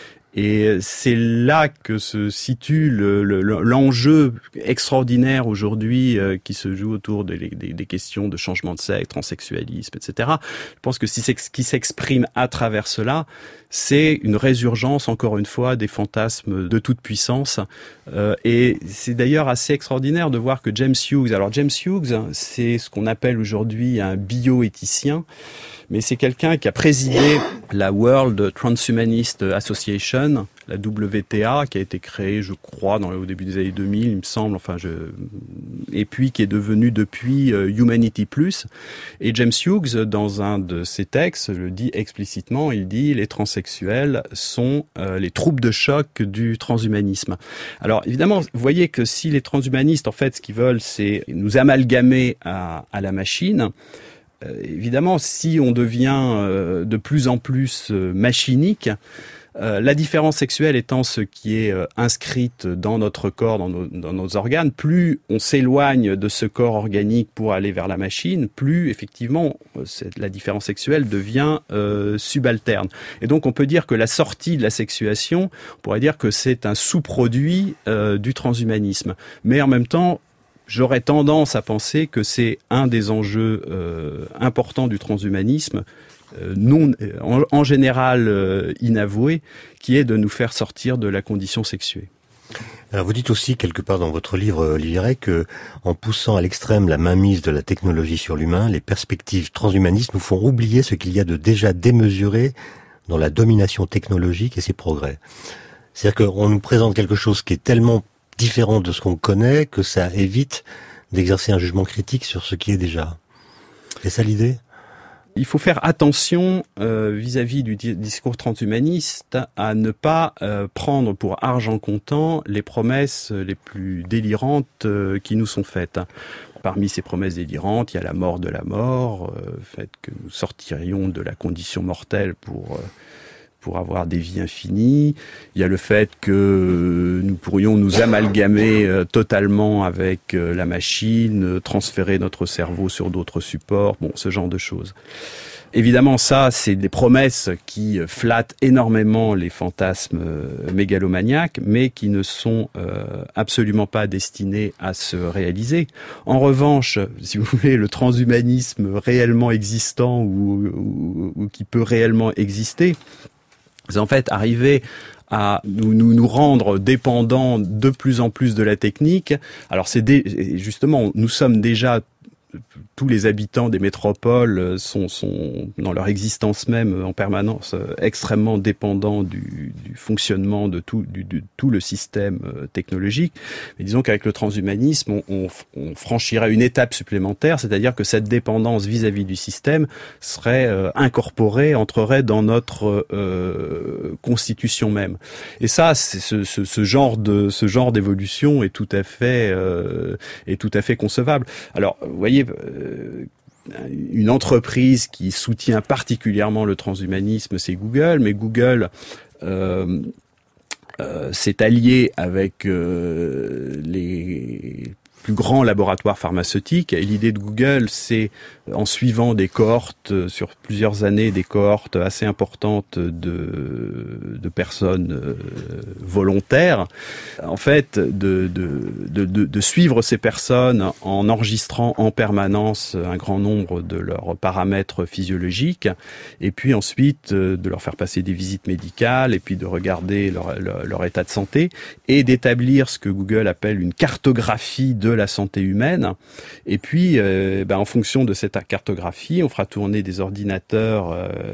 Speaker 2: Et c'est là que se situe le, le, l'enjeu extraordinaire aujourd'hui euh, qui se joue autour des, des, des questions de changement de sexe, transsexualisme, et cetera. Je pense que si c'est ce qui s'exprime à travers cela, c'est une résurgence, encore une fois, des fantasmes de toute puissance. Euh, et c'est d'ailleurs assez extraordinaire de voir que James Hughes, alors James Hughes, c'est ce qu'on appelle aujourd'hui un bioéthicien, mais c'est quelqu'un qui a présidé la World Transhumanist Association, la W T A, qui a été créée, je crois, dans, au début des années deux mille, il me semble, enfin, je, et puis qui est devenue depuis euh, Humanity Plus. Et James Hughes, dans un de ses textes, le dit explicitement, il dit « les transsexuels sont euh, les troupes de choc du transhumanisme ». Alors, évidemment, vous voyez que si les transhumanistes, en fait, ce qu'ils veulent, c'est nous amalgamer à, à la machine. Euh, évidemment, si on devient euh, de plus en plus euh, machinique, euh, la différence sexuelle étant ce qui est euh, inscrite dans notre corps, dans nos, dans nos organes, plus on s'éloigne de ce corps organique pour aller vers la machine, plus effectivement cette, la différence sexuelle devient euh, subalterne. Et donc on peut dire que la sortie de la sexuation, on pourrait dire que c'est un sous-produit euh, du transhumanisme. Mais en même temps, j'aurais tendance à penser que c'est un des enjeux euh, importants du transhumanisme, euh, non, en, en général euh, inavoué, qui est de nous faire sortir de la condition sexuée.
Speaker 1: Alors vous dites aussi quelque part dans votre livre, Olivier Rey, que en poussant à l'extrême la mainmise de la technologie sur l'humain, les perspectives transhumanistes nous font oublier ce qu'il y a de déjà démesuré dans la domination technologique et ses progrès. C'est-à-dire qu'on nous présente quelque chose qui est tellement différent de ce qu'on connaît, que ça évite d'exercer un jugement critique sur ce qui est déjà. C'est ça l'idée ?
Speaker 2: Il faut faire attention euh, vis-à-vis du di- discours transhumaniste à ne pas euh, prendre pour argent comptant les promesses les plus délirantes euh, qui nous sont faites. Parmi ces promesses délirantes, il y a la mort de la mort, euh, le fait que nous sortirions de la condition mortelle pour... Euh, pour avoir des vies infinies. Il y a le fait que nous pourrions nous amalgamer euh, totalement avec euh, la machine, euh, transférer notre cerveau sur d'autres supports, bon, ce genre de choses. Évidemment, ça, c'est des promesses qui flattent énormément les fantasmes euh, mégalomaniaques, mais qui ne sont euh, absolument pas destinés à se réaliser. En revanche, si vous voulez, le transhumanisme réellement existant ou, ou, ou qui peut réellement exister, c'est en fait arriver à nous, nous, nous rendre dépendants de plus en plus de la technique. Alors c'est dé, justement, nous sommes déjà, tous les habitants des métropoles sont, sont dans leur existence même en permanence extrêmement dépendants du, du fonctionnement de tout, du, de tout le système technologique. Mais disons qu'avec le transhumanisme, on, on, on franchirait une étape supplémentaire, c'est-à-dire que cette dépendance vis-à-vis du système serait euh, incorporée, entrerait dans notre euh, constitution même. Et ça, c'est ce, ce, ce genre de ce genre d'évolution est tout à fait euh, est tout à fait concevable. Alors, vous voyez. Euh, Une entreprise qui soutient particulièrement le transhumanisme, c'est Google, mais Google euh, euh, s'est allié avec euh, les plus grands laboratoires pharmaceutiques. Et l'idée de Google, c'est, en suivant des cohortes, sur plusieurs années, des cohortes assez importantes de, de personnes euh, volontaires, en fait, de, de, de, de, de suivre ces personnes en enregistrant en permanence un grand nombre de leurs paramètres physiologiques, et puis ensuite euh, de leur faire passer des visites médicales, et puis de regarder leur, leur, leur état de santé, et d'établir ce que Google appelle une cartographie de la santé humaine. Et puis, euh, ben, en fonction de cette cartographie, on fera tourner des ordinateurs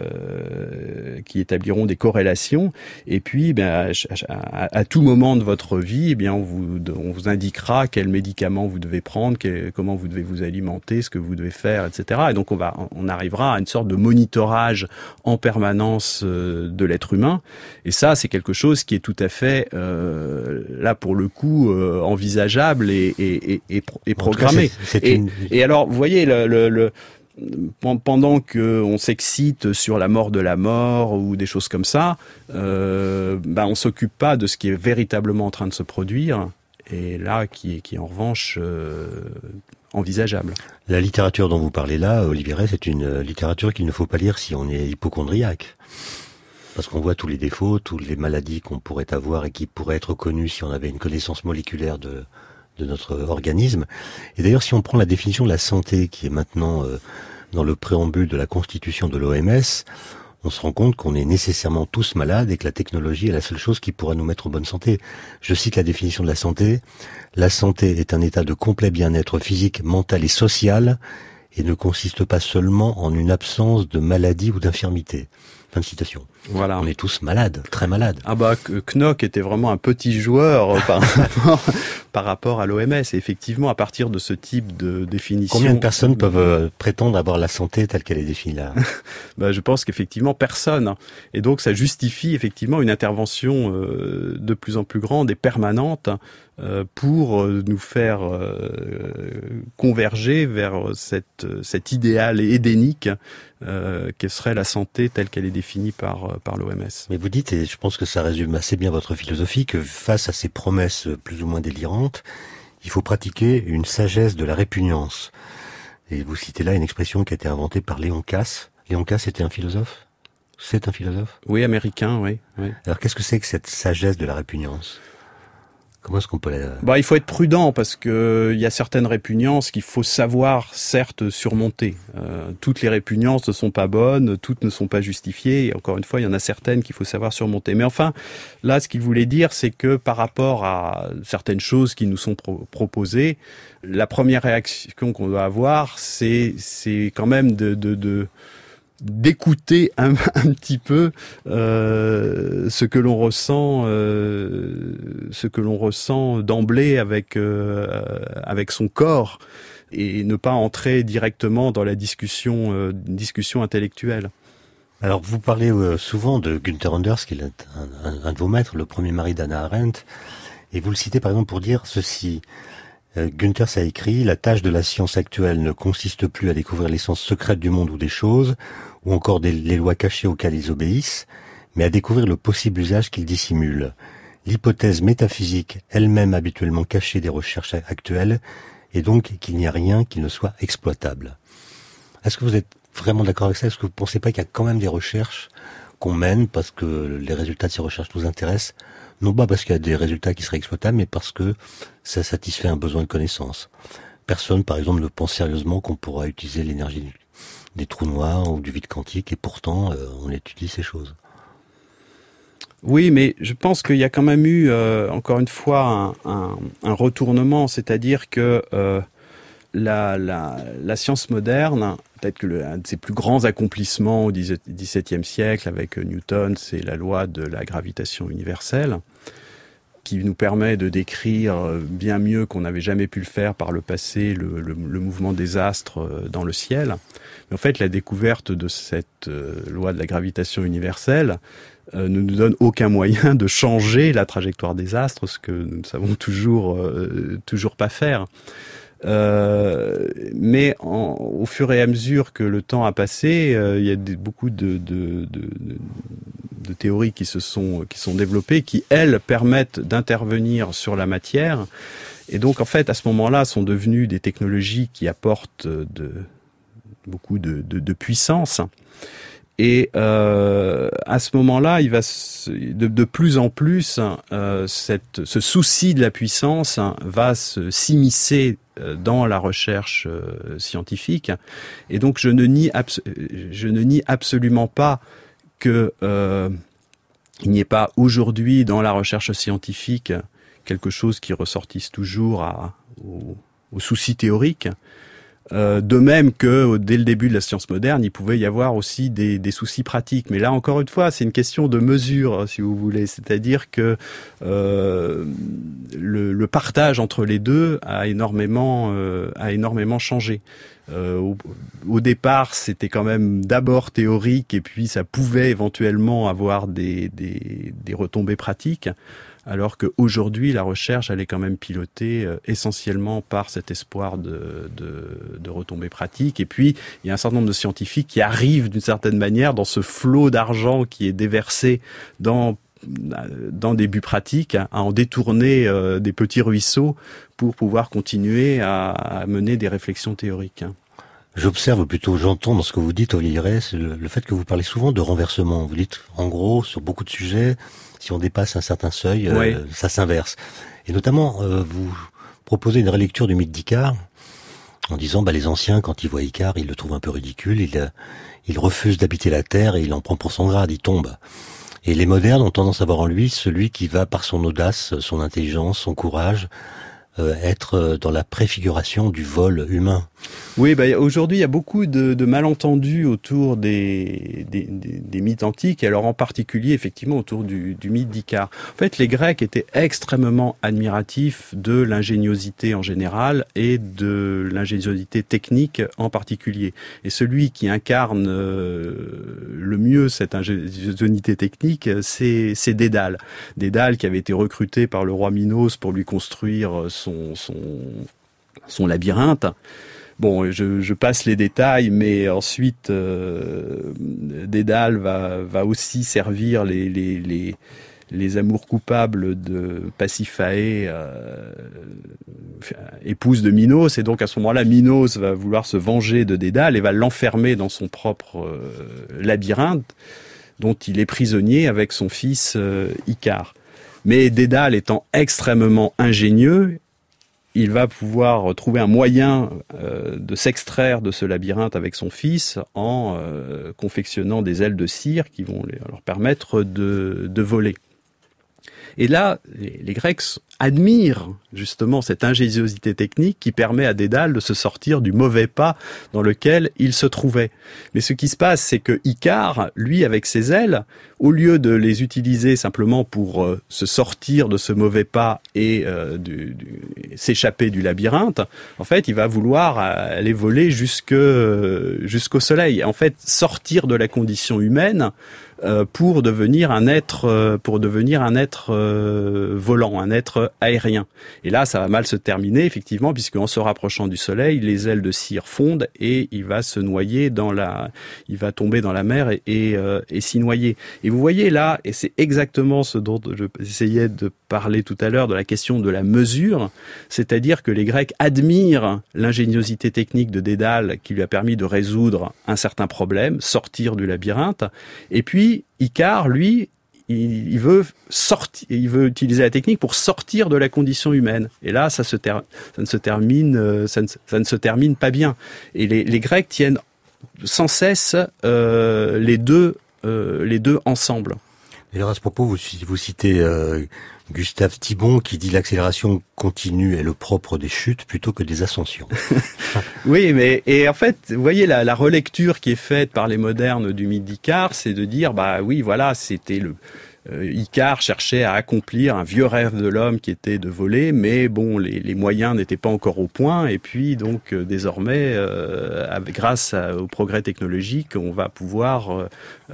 Speaker 2: euh, qui établiront des corrélations. Et puis, ben, à, à, à tout moment de votre vie, eh bien, on vous, on vous indiquera quels médicaments vous devez prendre, quel, comment vous devez vous alimenter, ce que vous devez faire, et cetera. Et donc, on va, on arrivera à une sorte de monitorage en permanence euh, de l'être humain. Et ça, c'est quelque chose qui est tout à fait, euh, là, pour le coup, euh, envisageable et, et, et, et, et programmé.
Speaker 1: Cas, c'est, c'est
Speaker 2: et,
Speaker 1: une...
Speaker 2: et alors, vous voyez, le, le, le pendant qu'on s'excite sur la mort de la mort ou des choses comme ça, euh, ben on s'occupe pas de ce qui est véritablement en train de se produire, et là, qui est, qui est en revanche euh, envisageable.
Speaker 1: La littérature dont vous parlez là, Olivier Rey, c'est une littérature qu'il ne faut pas lire si on est hypocondriaque. Parce qu'on voit tous les défauts, toutes les maladies qu'on pourrait avoir et qui pourraient être connues si on avait une connaissance moléculaire de, de notre organisme. Et d'ailleurs, si on prend la définition de la santé qui est maintenant euh, dans le préambule de la constitution de l'O M S, on se rend compte qu'on est nécessairement tous malades et que la technologie est la seule chose qui pourra nous mettre en bonne santé. Je cite la définition de la santé. La santé est un état de complet bien-être physique, mental et social et ne consiste pas seulement en une absence de maladie ou d'infirmité. Fin de citation.
Speaker 2: Voilà.
Speaker 1: On est tous malades, très malades.
Speaker 2: Ah bah, Knock était vraiment un petit joueur par rapport, par rapport à l'O M S. Et effectivement, à partir de ce type de définition...
Speaker 1: Combien de personnes peuvent euh, prétendre avoir la santé telle qu'elle est définie là?
Speaker 2: Bah, je pense qu'effectivement, personne. Et donc, ça justifie effectivement une intervention euh, de plus en plus grande et permanente euh, pour euh, nous faire euh, converger vers cette, cet idéal édénique euh, que serait la santé telle qu'elle est définie par, par l'O M S.
Speaker 1: Mais vous dites, et je pense que ça résume assez bien votre philosophie, que face à ces promesses plus ou moins délirantes, il faut pratiquer une sagesse de la répugnance. Et vous citez là une expression qui a été inventée par Léon Casse. Léon Casse était un philosophe? C'est un philosophe?
Speaker 2: Oui, américain, oui, oui.
Speaker 1: Alors qu'est-ce que c'est que cette sagesse de la répugnance? Comment est-ce qu'on peut la...
Speaker 2: Bah, il faut être prudent parce que il y a certaines répugnances qu'il faut savoir, certes, surmonter. Euh, toutes les répugnances ne sont pas bonnes, toutes ne sont pas justifiées. Et encore une fois, il y en a certaines qu'il faut savoir surmonter. Mais enfin, là, ce qu'il voulait dire, c'est que par rapport à certaines choses qui nous sont pro- proposées, la première réaction qu'on doit avoir, c'est, c'est quand même de, de, de d'écouter un, un petit peu euh, ce que l'on ressent, euh, ce que l'on ressent d'emblée avec euh, avec son corps, et ne pas entrer directement dans la discussion euh, discussion intellectuelle.
Speaker 1: Alors vous parlez euh, souvent de Günther Anders, qui est un, un, un de vos maîtres, le premier mari d'Hannah Arendt, et vous le citez par exemple pour dire ceci. Euh, Günther a écrit « La tâche de la science actuelle ne consiste plus à découvrir l'essence secrète du monde ou des choses, ou encore des, les lois cachées auxquelles ils obéissent, mais à découvrir le possible usage qu'ils dissimulent. L'hypothèse métaphysique, elle-même habituellement cachée des recherches actuelles, est donc qu'il n'y a rien qui ne soit exploitable. » Est-ce que vous êtes vraiment d'accord avec ça? Est-ce que vous ne pensez pas qu'il y a quand même des recherches qu'on mène parce que les résultats de ces recherches nous intéressent? Non pas parce qu'il y a des résultats qui seraient exploitables, mais parce que ça satisfait un besoin de connaissance. Personne, par exemple, ne pense sérieusement qu'on pourra utiliser l'énergie des trous noirs ou du vide quantique, et pourtant, euh, on étudie ces choses.
Speaker 2: Oui, mais je pense qu'il y a quand même eu, euh, encore une fois, un, un, un retournement, c'est-à-dire que euh, la, la, la science moderne, peut-être que le, un de ses plus grands accomplissements au dix-septième siècle avec Newton, c'est la loi de la gravitation universelle, qui nous permet de décrire bien mieux qu'on n'avait jamais pu le faire par le passé, le, le, le mouvement des astres dans le ciel. Mais en fait, la découverte de cette loi de la gravitation universelle euh, ne nous donne aucun moyen de changer la trajectoire des astres, ce que nous ne savons toujours, euh, toujours pas faire. Euh, mais en, au fur et à mesure que le temps a passé, euh, il y a des, beaucoup de, de, de, de, de théories qui se sont qui sont développées, qui elles permettent d'intervenir sur la matière, et donc en fait à ce moment-là sont devenues des technologies qui apportent de, beaucoup de, de, de puissance. Et euh, à ce moment-là, il va se, de, de plus en plus euh, cette, ce souci de la puissance va se s'immiscer dans la recherche euh, scientifique. Et donc, je ne nie, abs- je ne nie absolument pas que euh, il n'y ait pas aujourd'hui dans la recherche scientifique quelque chose qui ressortisse toujours à, au, au souci théorique. Euh, de même que dès le début de la science moderne, il pouvait y avoir aussi des, des soucis pratiques. Mais là, encore une fois, c'est une question de mesure, si vous voulez. C'est-à-dire que euh, le, le partage entre les deux a énormément, euh, a énormément changé. Euh, au, au départ, c'était quand même d'abord théorique, et puis ça pouvait éventuellement avoir des, des, des retombées pratiques. Alors qu'aujourd'hui, la recherche, elle est quand même pilotée euh, essentiellement par cet espoir de, de, de retombées pratiques. Et puis, il y a un certain nombre de scientifiques qui arrivent d'une certaine manière dans ce flot d'argent qui est déversé dans, dans des buts pratiques, à en détourner euh, des petits ruisseaux pour pouvoir continuer à, à mener des réflexions théoriques.
Speaker 1: J'observe, ou plutôt j'entends dans ce que vous dites, Olivier Rey, c'est le, le fait que vous parlez souvent de renversement. Vous dites, en gros, sur beaucoup de sujets, si on dépasse un certain seuil,
Speaker 2: oui.
Speaker 1: euh, ça s'inverse. Et notamment, euh, vous proposez une relecture du mythe d'Icare, en disant, bah, les anciens, quand ils voient Icare, ils le trouvent un peu ridicule, ils, euh, ils refusent d'habiter la terre et il en prend pour son grade, il tombe. Et les modernes ont tendance à voir en lui celui qui va, par son audace, son intelligence, son courage, euh, être dans la préfiguration du vol humain.
Speaker 2: Oui, bah, aujourd'hui, il y a beaucoup de, de malentendus autour des, des, des, des mythes antiques, et alors en particulier, effectivement, autour du, du mythe d'Icare. En fait, les Grecs étaient extrêmement admiratifs de l'ingéniosité en général et de l'ingéniosité technique en particulier. Et celui qui incarne euh, le mieux cette ingéniosité technique, c'est, c'est Dédale. Dédale qui avait été recruté par le roi Minos pour lui construire son, son, son labyrinthe. Bon, je, je passe les détails, mais ensuite, euh, Dédale va, va aussi servir les, les, les, les amours coupables de Pasiphae, euh, épouse de Minos, et donc à ce moment-là, Minos va vouloir se venger de Dédale et va l'enfermer dans son propre euh, labyrinthe, dont il est prisonnier avec son fils euh, Icare. Mais Dédale étant extrêmement ingénieux, il va pouvoir trouver un moyen euh, de s'extraire de ce labyrinthe avec son fils en euh, confectionnant des ailes de cire qui vont leur permettre de, de voler. Et là, les, les Grecs admirent justement cette ingéniosité technique qui permet à Dédale de se sortir du mauvais pas dans lequel il se trouvait. Mais ce qui se passe, c'est que Icare, lui, avec ses ailes, au lieu de les utiliser simplement pour euh, se sortir de ce mauvais pas et euh, du, du, s'échapper du labyrinthe, en fait, il va vouloir aller voler jusque, euh, jusqu'au soleil. En fait, sortir de la condition humaine euh, pour devenir un être, euh, pour devenir un être euh, volant, un être aérien. Et là, ça va mal se terminer, effectivement, puisque en se rapprochant du soleil, les ailes de cire fondent et il va se noyer dans la, il va tomber dans la mer et, et, euh, et s'y noyer. Et vous voyez là, et c'est exactement ce dont j'essayais de parler tout à l'heure, de la question de la mesure, c'est-à-dire que les Grecs admirent l'ingéniosité technique de Dédale qui lui a permis de résoudre un certain problème, sortir du labyrinthe, et puis Icare, lui, il, il veut sortir, il veut utiliser la technique pour sortir de la condition humaine. Et là, ça se ter, ça ne se termine, ça ne, ça ne se termine pas bien. Et les, les Grecs tiennent sans cesse euh, les deux, euh, les deux ensemble.
Speaker 1: D'ailleurs, à ce propos, vous, vous citez euh, Gustave Thibon qui dit l'accélération continue est le propre des chutes plutôt que des ascensions.
Speaker 2: Oui, mais et en fait, vous voyez la, la relecture qui est faite par les modernes du mythe d'Icare, c'est de dire bah oui, voilà, c'était le euh, Icare cherchait à accomplir un vieux rêve de l'homme qui était de voler, mais bon, les, les moyens n'étaient pas encore au point. Et puis donc euh, désormais, euh, avec, grâce à, au progrès technologique, on va pouvoir euh,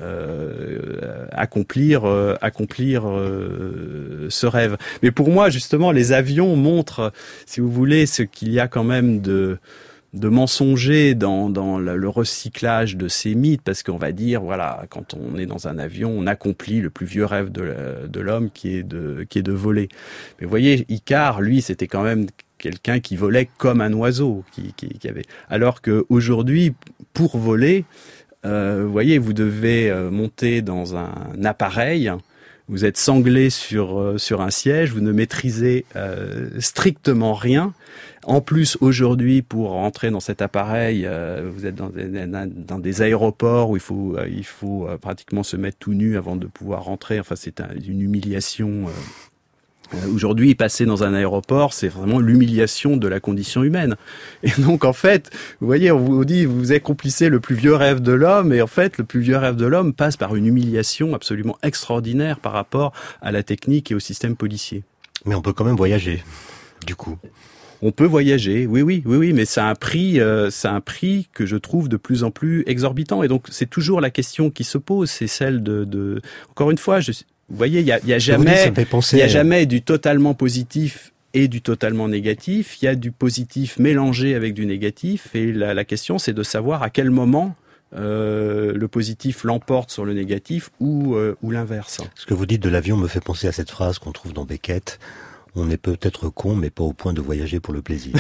Speaker 2: euh, accomplir euh, accomplir euh, ce rêve. Mais pour moi, justement, les avions montrent, si vous voulez, ce qu'il y a quand même de de mensonger dans, dans le recyclage de ces mythes, parce qu'on va dire, voilà, quand on est dans un avion, on accomplit le plus vieux rêve de, de l'homme qui est de, qui est de voler. Mais vous voyez, Icare, lui, c'était quand même quelqu'un qui volait comme un oiseau, qui, qui, qui avait. Alors que aujourd'hui, pour voler, euh, vous voyez, vous devez monter dans un appareil. Vous êtes sanglé sur euh, sur un siège, vous ne maîtrisez euh, strictement rien. En plus, aujourd'hui, pour rentrer dans cet appareil, euh, vous êtes dans des, dans des aéroports où il faut euh, il faut euh, pratiquement se mettre tout nu avant de pouvoir rentrer. Enfin, c'est un, une humiliation. Euh, Aujourd'hui, passer dans un aéroport, c'est vraiment l'humiliation de la condition humaine. Et donc, en fait, vous voyez, on vous dit, vous accomplissez le plus vieux rêve de l'homme, et en fait, le plus vieux rêve de l'homme passe par une humiliation absolument extraordinaire par rapport à la technique et au système policier.
Speaker 1: Mais on peut quand même voyager, du coup.
Speaker 2: On peut voyager, oui, oui, oui, oui, mais c'est un prix, euh, c'est un prix que je trouve de plus en plus exorbitant. Et donc, c'est toujours la question qui se pose, c'est celle de, de... encore une fois, je Vous voyez, il y a, y a jamais, il y a jamais du totalement positif et du totalement négatif. Il y a du positif mélangé avec du négatif. Et la, la question, c'est de savoir à quel moment euh, le positif l'emporte sur le négatif ou, euh, ou l'inverse.
Speaker 1: Ce que vous dites de l'avion me fait penser à cette phrase qu'on trouve dans Beckett. On est peut-être con, mais pas au point de voyager pour le plaisir.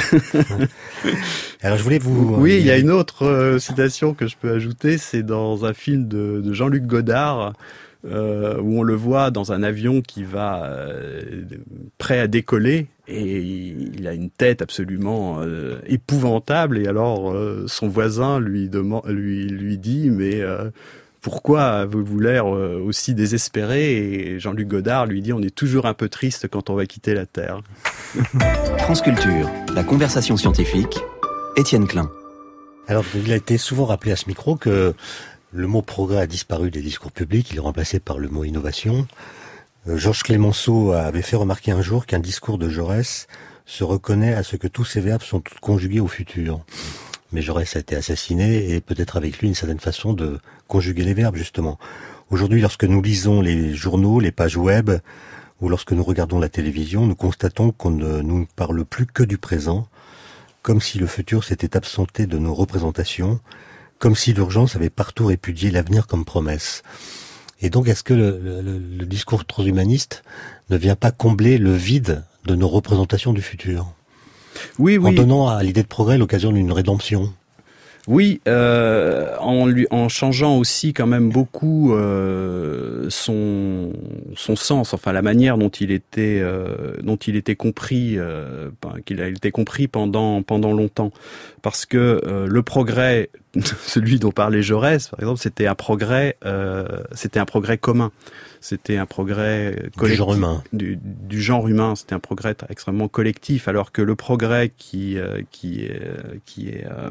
Speaker 1: Alors je voulais vous...
Speaker 2: Oui, il y a une autre euh, citation que je peux ajouter. C'est dans un film de, de Jean-Luc Godard. Euh, où on le voit dans un avion qui va euh, prêt à décoller et il a une tête absolument euh, épouvantable et alors euh, son voisin lui demande, lui lui dit mais euh, pourquoi avez-vous l'air euh, aussi désespéré? Et Jean-Luc Godard lui dit on est toujours un peu triste quand on va quitter la Terre.
Speaker 3: France Culture, la conversation scientifique, Étienne Klein.
Speaker 1: Alors il a été souvent rappelé à ce micro que le mot progrès a disparu des discours publics, il est remplacé par le mot innovation. Euh, Georges Clemenceau avait fait remarquer un jour qu'un discours de Jaurès se reconnaît à ce que tous ces verbes sont conjugués au futur. Mais Jaurès a été assassiné et peut-être avec lui une certaine façon de conjuguer les verbes justement. Aujourd'hui, lorsque nous lisons les journaux, les pages web, ou lorsque nous regardons la télévision, nous constatons qu'on ne nous parle plus que du présent, comme si le futur s'était absenté de nos représentations, comme si l'urgence avait partout répudié l'avenir comme promesse. Et donc, est-ce que le, le, le discours transhumaniste ne vient pas combler le vide de nos représentations du futur?
Speaker 2: Oui, oui.
Speaker 1: En donnant à l'idée de progrès l'occasion d'une rédemption.
Speaker 2: Oui, euh, en lui, en changeant aussi quand même beaucoup euh, son son sens, enfin la manière dont il était euh, dont il était compris, euh, qu'il a été compris pendant pendant longtemps, parce que euh, le progrès, celui dont parlait Jaurès, par exemple, c'était un progrès, euh, c'était un progrès commun. C'était un progrès collectif,
Speaker 1: du genre humain.
Speaker 2: Du, du genre humain, c'était un progrès extrêmement collectif, alors que le progrès qui euh, qui est qui est euh,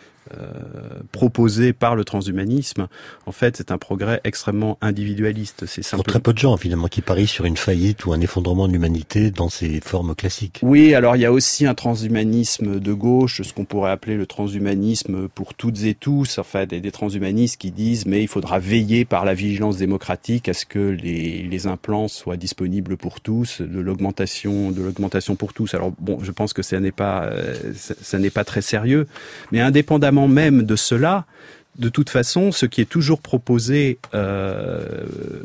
Speaker 2: Euh, proposé par le transhumanisme, en fait, c'est un progrès extrêmement individualiste. C'est simplement...
Speaker 1: Pour très peu de gens, finalement, qui parient sur une faillite ou un effondrement de l'humanité dans ses formes classiques.
Speaker 2: Oui, alors il y a aussi un transhumanisme de gauche, ce qu'on pourrait appeler le transhumanisme pour toutes et tous, enfin des, des transhumanistes qui disent mais il faudra veiller par la vigilance démocratique à ce que les, les implants soient disponibles pour tous, de l'augmentation, de l'augmentation pour tous. Alors bon, je pense que ça n'est pas, euh, ça, ça n'est pas très sérieux, mais indépendamment même de cela, de toute façon, ce qui est toujours proposé, euh,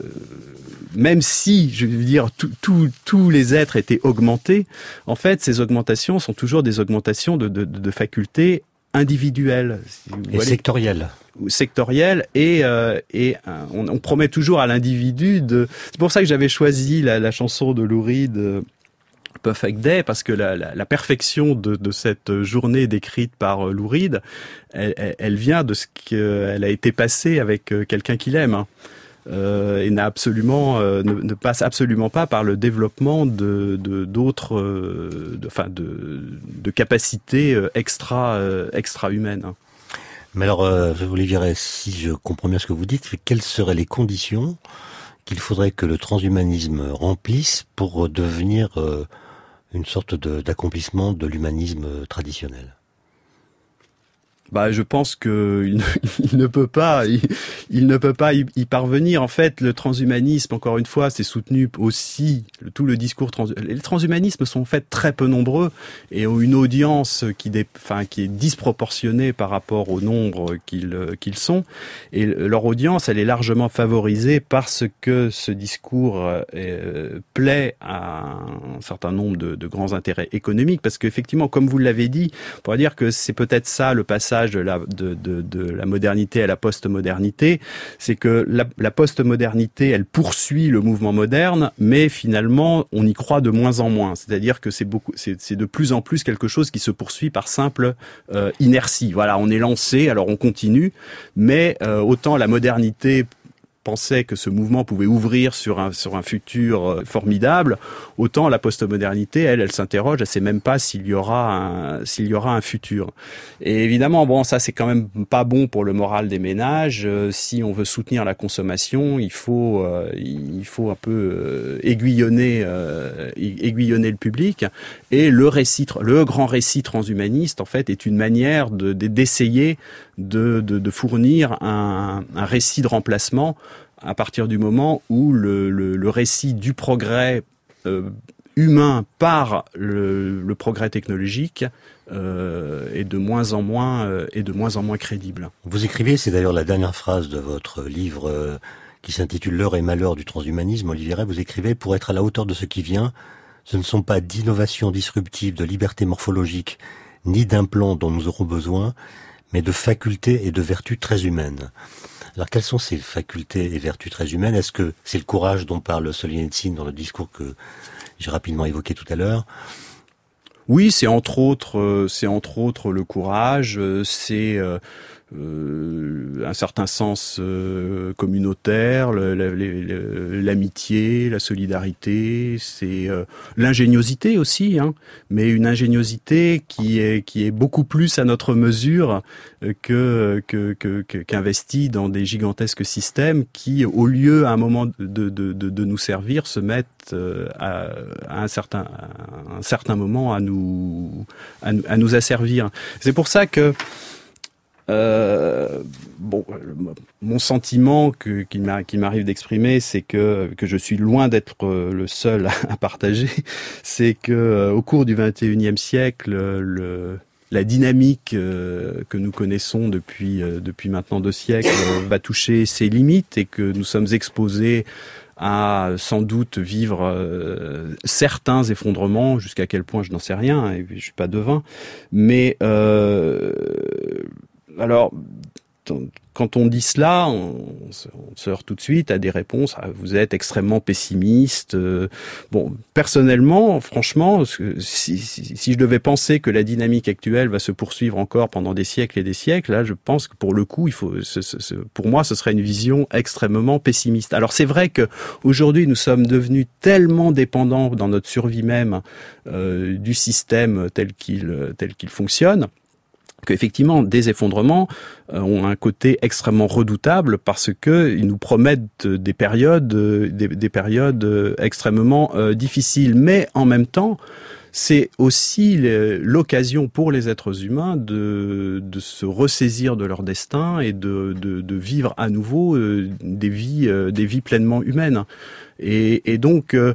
Speaker 2: même si, je veux dire, tous les êtres étaient augmentés, en fait, ces augmentations sont toujours des augmentations de, de, de facultés individuelles. Si vous
Speaker 1: et
Speaker 2: voyez,
Speaker 1: sectorielles.
Speaker 2: Sectorielles, et, euh, et on, on promet toujours à l'individu de... C'est pour ça que j'avais choisi la, la chanson de Lou Reed, euh, Perfect Day, parce que la, la, la perfection de, de cette journée décrite par Lou Reed, elle, elle, elle vient de ce qu'elle a été passée avec quelqu'un qu'il aime, hein. Euh, et n'a absolument, euh, ne, ne passe absolument pas par le développement de d'autres, euh, de, enfin de, de capacités extra euh, extra humaines. Hein.
Speaker 1: Mais alors, euh, Olivier, si je comprends bien ce que vous dites, quelles seraient les conditions qu'il faudrait que le transhumanisme remplisse pour devenir euh, une sorte de, d'accomplissement de l'humanisme traditionnel?
Speaker 2: Bah, je pense que il ne, il ne peut pas, il, il ne peut pas y, y parvenir. En fait, le transhumanisme, encore une fois, c'est soutenu aussi le, tout le discours trans. Les transhumanismes sont en fait très peu nombreux et ont une audience qui, dé, enfin, qui est disproportionnée par rapport au nombre qu'ils qu'ils sont. Et leur audience, elle est largement favorisée parce que ce discours euh, plaît à un certain nombre de, de grands intérêts économiques. Parce qu'effectivement, comme vous l'avez dit, on pourrait dire que c'est peut-être ça le passage de la, de, de, de la modernité à la post-modernité, c'est que la, la post-modernité, elle poursuit le mouvement moderne, mais finalement, on y croit de moins en moins. C'est-à-dire que c'est beaucoup, c'est, c'est de plus en plus quelque chose qui se poursuit par simple euh, inertie. Voilà, on est lancé, alors on continue, mais euh, autant la modernité pensait que ce mouvement pouvait ouvrir sur un sur un futur formidable, autant la postmodernité, elle, elle s'interroge, elle sait même pas s'il y aura un s'il y aura un futur. Et évidemment, bon, ça c'est quand même pas bon pour le moral des ménages. Euh, si on veut soutenir la consommation, il faut euh, il faut un peu euh, aiguillonner euh, aiguillonner le public. Et le récit, le grand récit transhumaniste, en fait, est une manière de, de d'essayer de, de de fournir un un récit de remplacement à partir du moment où le, le, le récit du progrès euh, humain par le, le progrès technologique euh, est de moins en moins euh, est de moins en moins crédible.
Speaker 1: Vous écrivez, c'est d'ailleurs la dernière phrase de votre livre euh, qui s'intitule L'heure et malheur du transhumanisme, Olivier Rey, vous écrivez: pour être à la hauteur de ce qui vient, ce ne sont pas d'innovations disruptives, de liberté morphologique, ni d'implants dont nous aurons besoin, mais de facultés et de vertus très humaines. Alors, quelles sont ces facultés et vertus très humaines? Est-ce que c'est le courage dont parle Solzhenitsyn dans le discours que j'ai rapidement évoqué tout à l'heure?
Speaker 2: Oui, c'est entre autres, c'est entre autres le courage, c'est euh, euh, un certain sens euh, communautaire, le, le, le, l'amitié, la solidarité, c'est euh, l'ingéniosité aussi, hein, mais une ingéniosité qui est qui est beaucoup plus à notre mesure que que que, que qu'investie dans des gigantesques systèmes qui, au lieu à un moment de de de, de nous servir, se mettent à, à un certain à un certain moment à nous à, à nous asservir. C'est pour ça que Euh, bon, mon sentiment que, qu'il, m'a, qu'il m'arrive d'exprimer, c'est que que je suis loin d'être le seul à, à partager. C'est que au cours du vingt et unième siècle, le la dynamique euh, que nous connaissons depuis euh, depuis maintenant deux siècles euh, va toucher ses limites et que nous sommes exposés à sans doute vivre euh, certains effondrements, jusqu'à quel point je n'en sais rien, et je suis pas devin, mais euh, alors, quand on dit cela, on, on se heurte tout de suite à des réponses. Ah, vous êtes extrêmement pessimiste. Euh, bon, personnellement, franchement, si, si, si je devais penser que la dynamique actuelle va se poursuivre encore pendant des siècles et des siècles, là, je pense que pour le coup, il faut, ce, ce, ce, pour moi, ce serait une vision extrêmement pessimiste. Alors, c'est vrai que aujourd'hui, nous sommes devenus tellement dépendants dans notre survie même euh, du système tel qu'il tel qu'il fonctionne, qu'effectivement, des effondrements euh, ont un côté extrêmement redoutable parce que ils nous promettent des périodes, euh, des, des périodes euh, extrêmement euh, difficiles. Mais en même temps, c'est aussi l'occasion pour les êtres humains de, de se ressaisir de leur destin et de, de, de vivre à nouveau euh, des vies, euh, des vies pleinement humaines. Et, et donc, euh,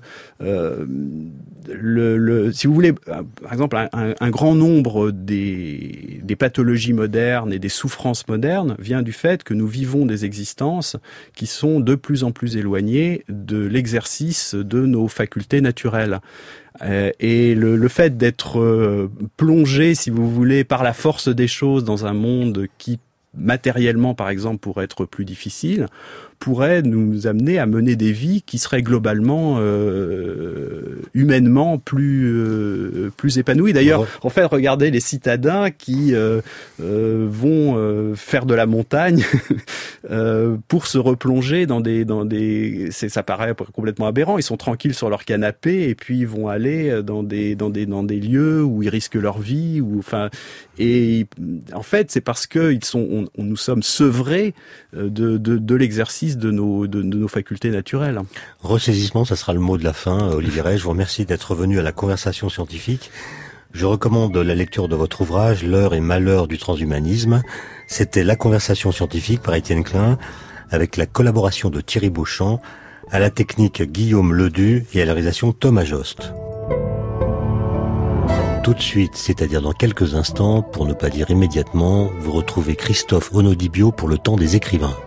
Speaker 2: le, le, si vous voulez, par exemple, un, un grand nombre des, des pathologies modernes et des souffrances modernes vient du fait que nous vivons des existences qui sont de plus en plus éloignées de l'exercice de nos facultés naturelles. Euh, et le, le fait d'être euh, plongé, si vous voulez, par la force des choses dans un monde qui, matériellement, par exemple, pourrait être plus difficile, pourrait nous amener à mener des vies qui seraient globalement euh, humainement plus euh, plus épanouies. D'ailleurs, ouais. En fait, regardez les citadins qui euh, euh, vont euh, faire de la montagne euh, pour se replonger dans des dans des c'est ça paraît complètement aberrant. Ils sont tranquilles sur leur canapé et puis ils vont aller dans des dans des dans des lieux où ils risquent leur vie ou enfin et en fait, c'est parce que ils sont on, on, nous sommes sevrés de de de l'exercice l'exercice de nos, de, de nos facultés naturelles.
Speaker 1: Ressaisissement, ça sera le mot de la fin. Olivier Rey, je vous remercie d'être venu à la conversation scientifique. Je recommande la lecture de votre ouvrage, L'heure et malheur du transhumanisme. C'était la conversation scientifique par Étienne Klein, avec la collaboration de Thierry Beauchamp, à la technique Guillaume Ledu et à la réalisation Thomas Jost. Tout de suite, c'est-à-dire dans quelques instants, pour ne pas dire immédiatement, vous retrouvez Christophe Onodibio pour le temps des écrivains.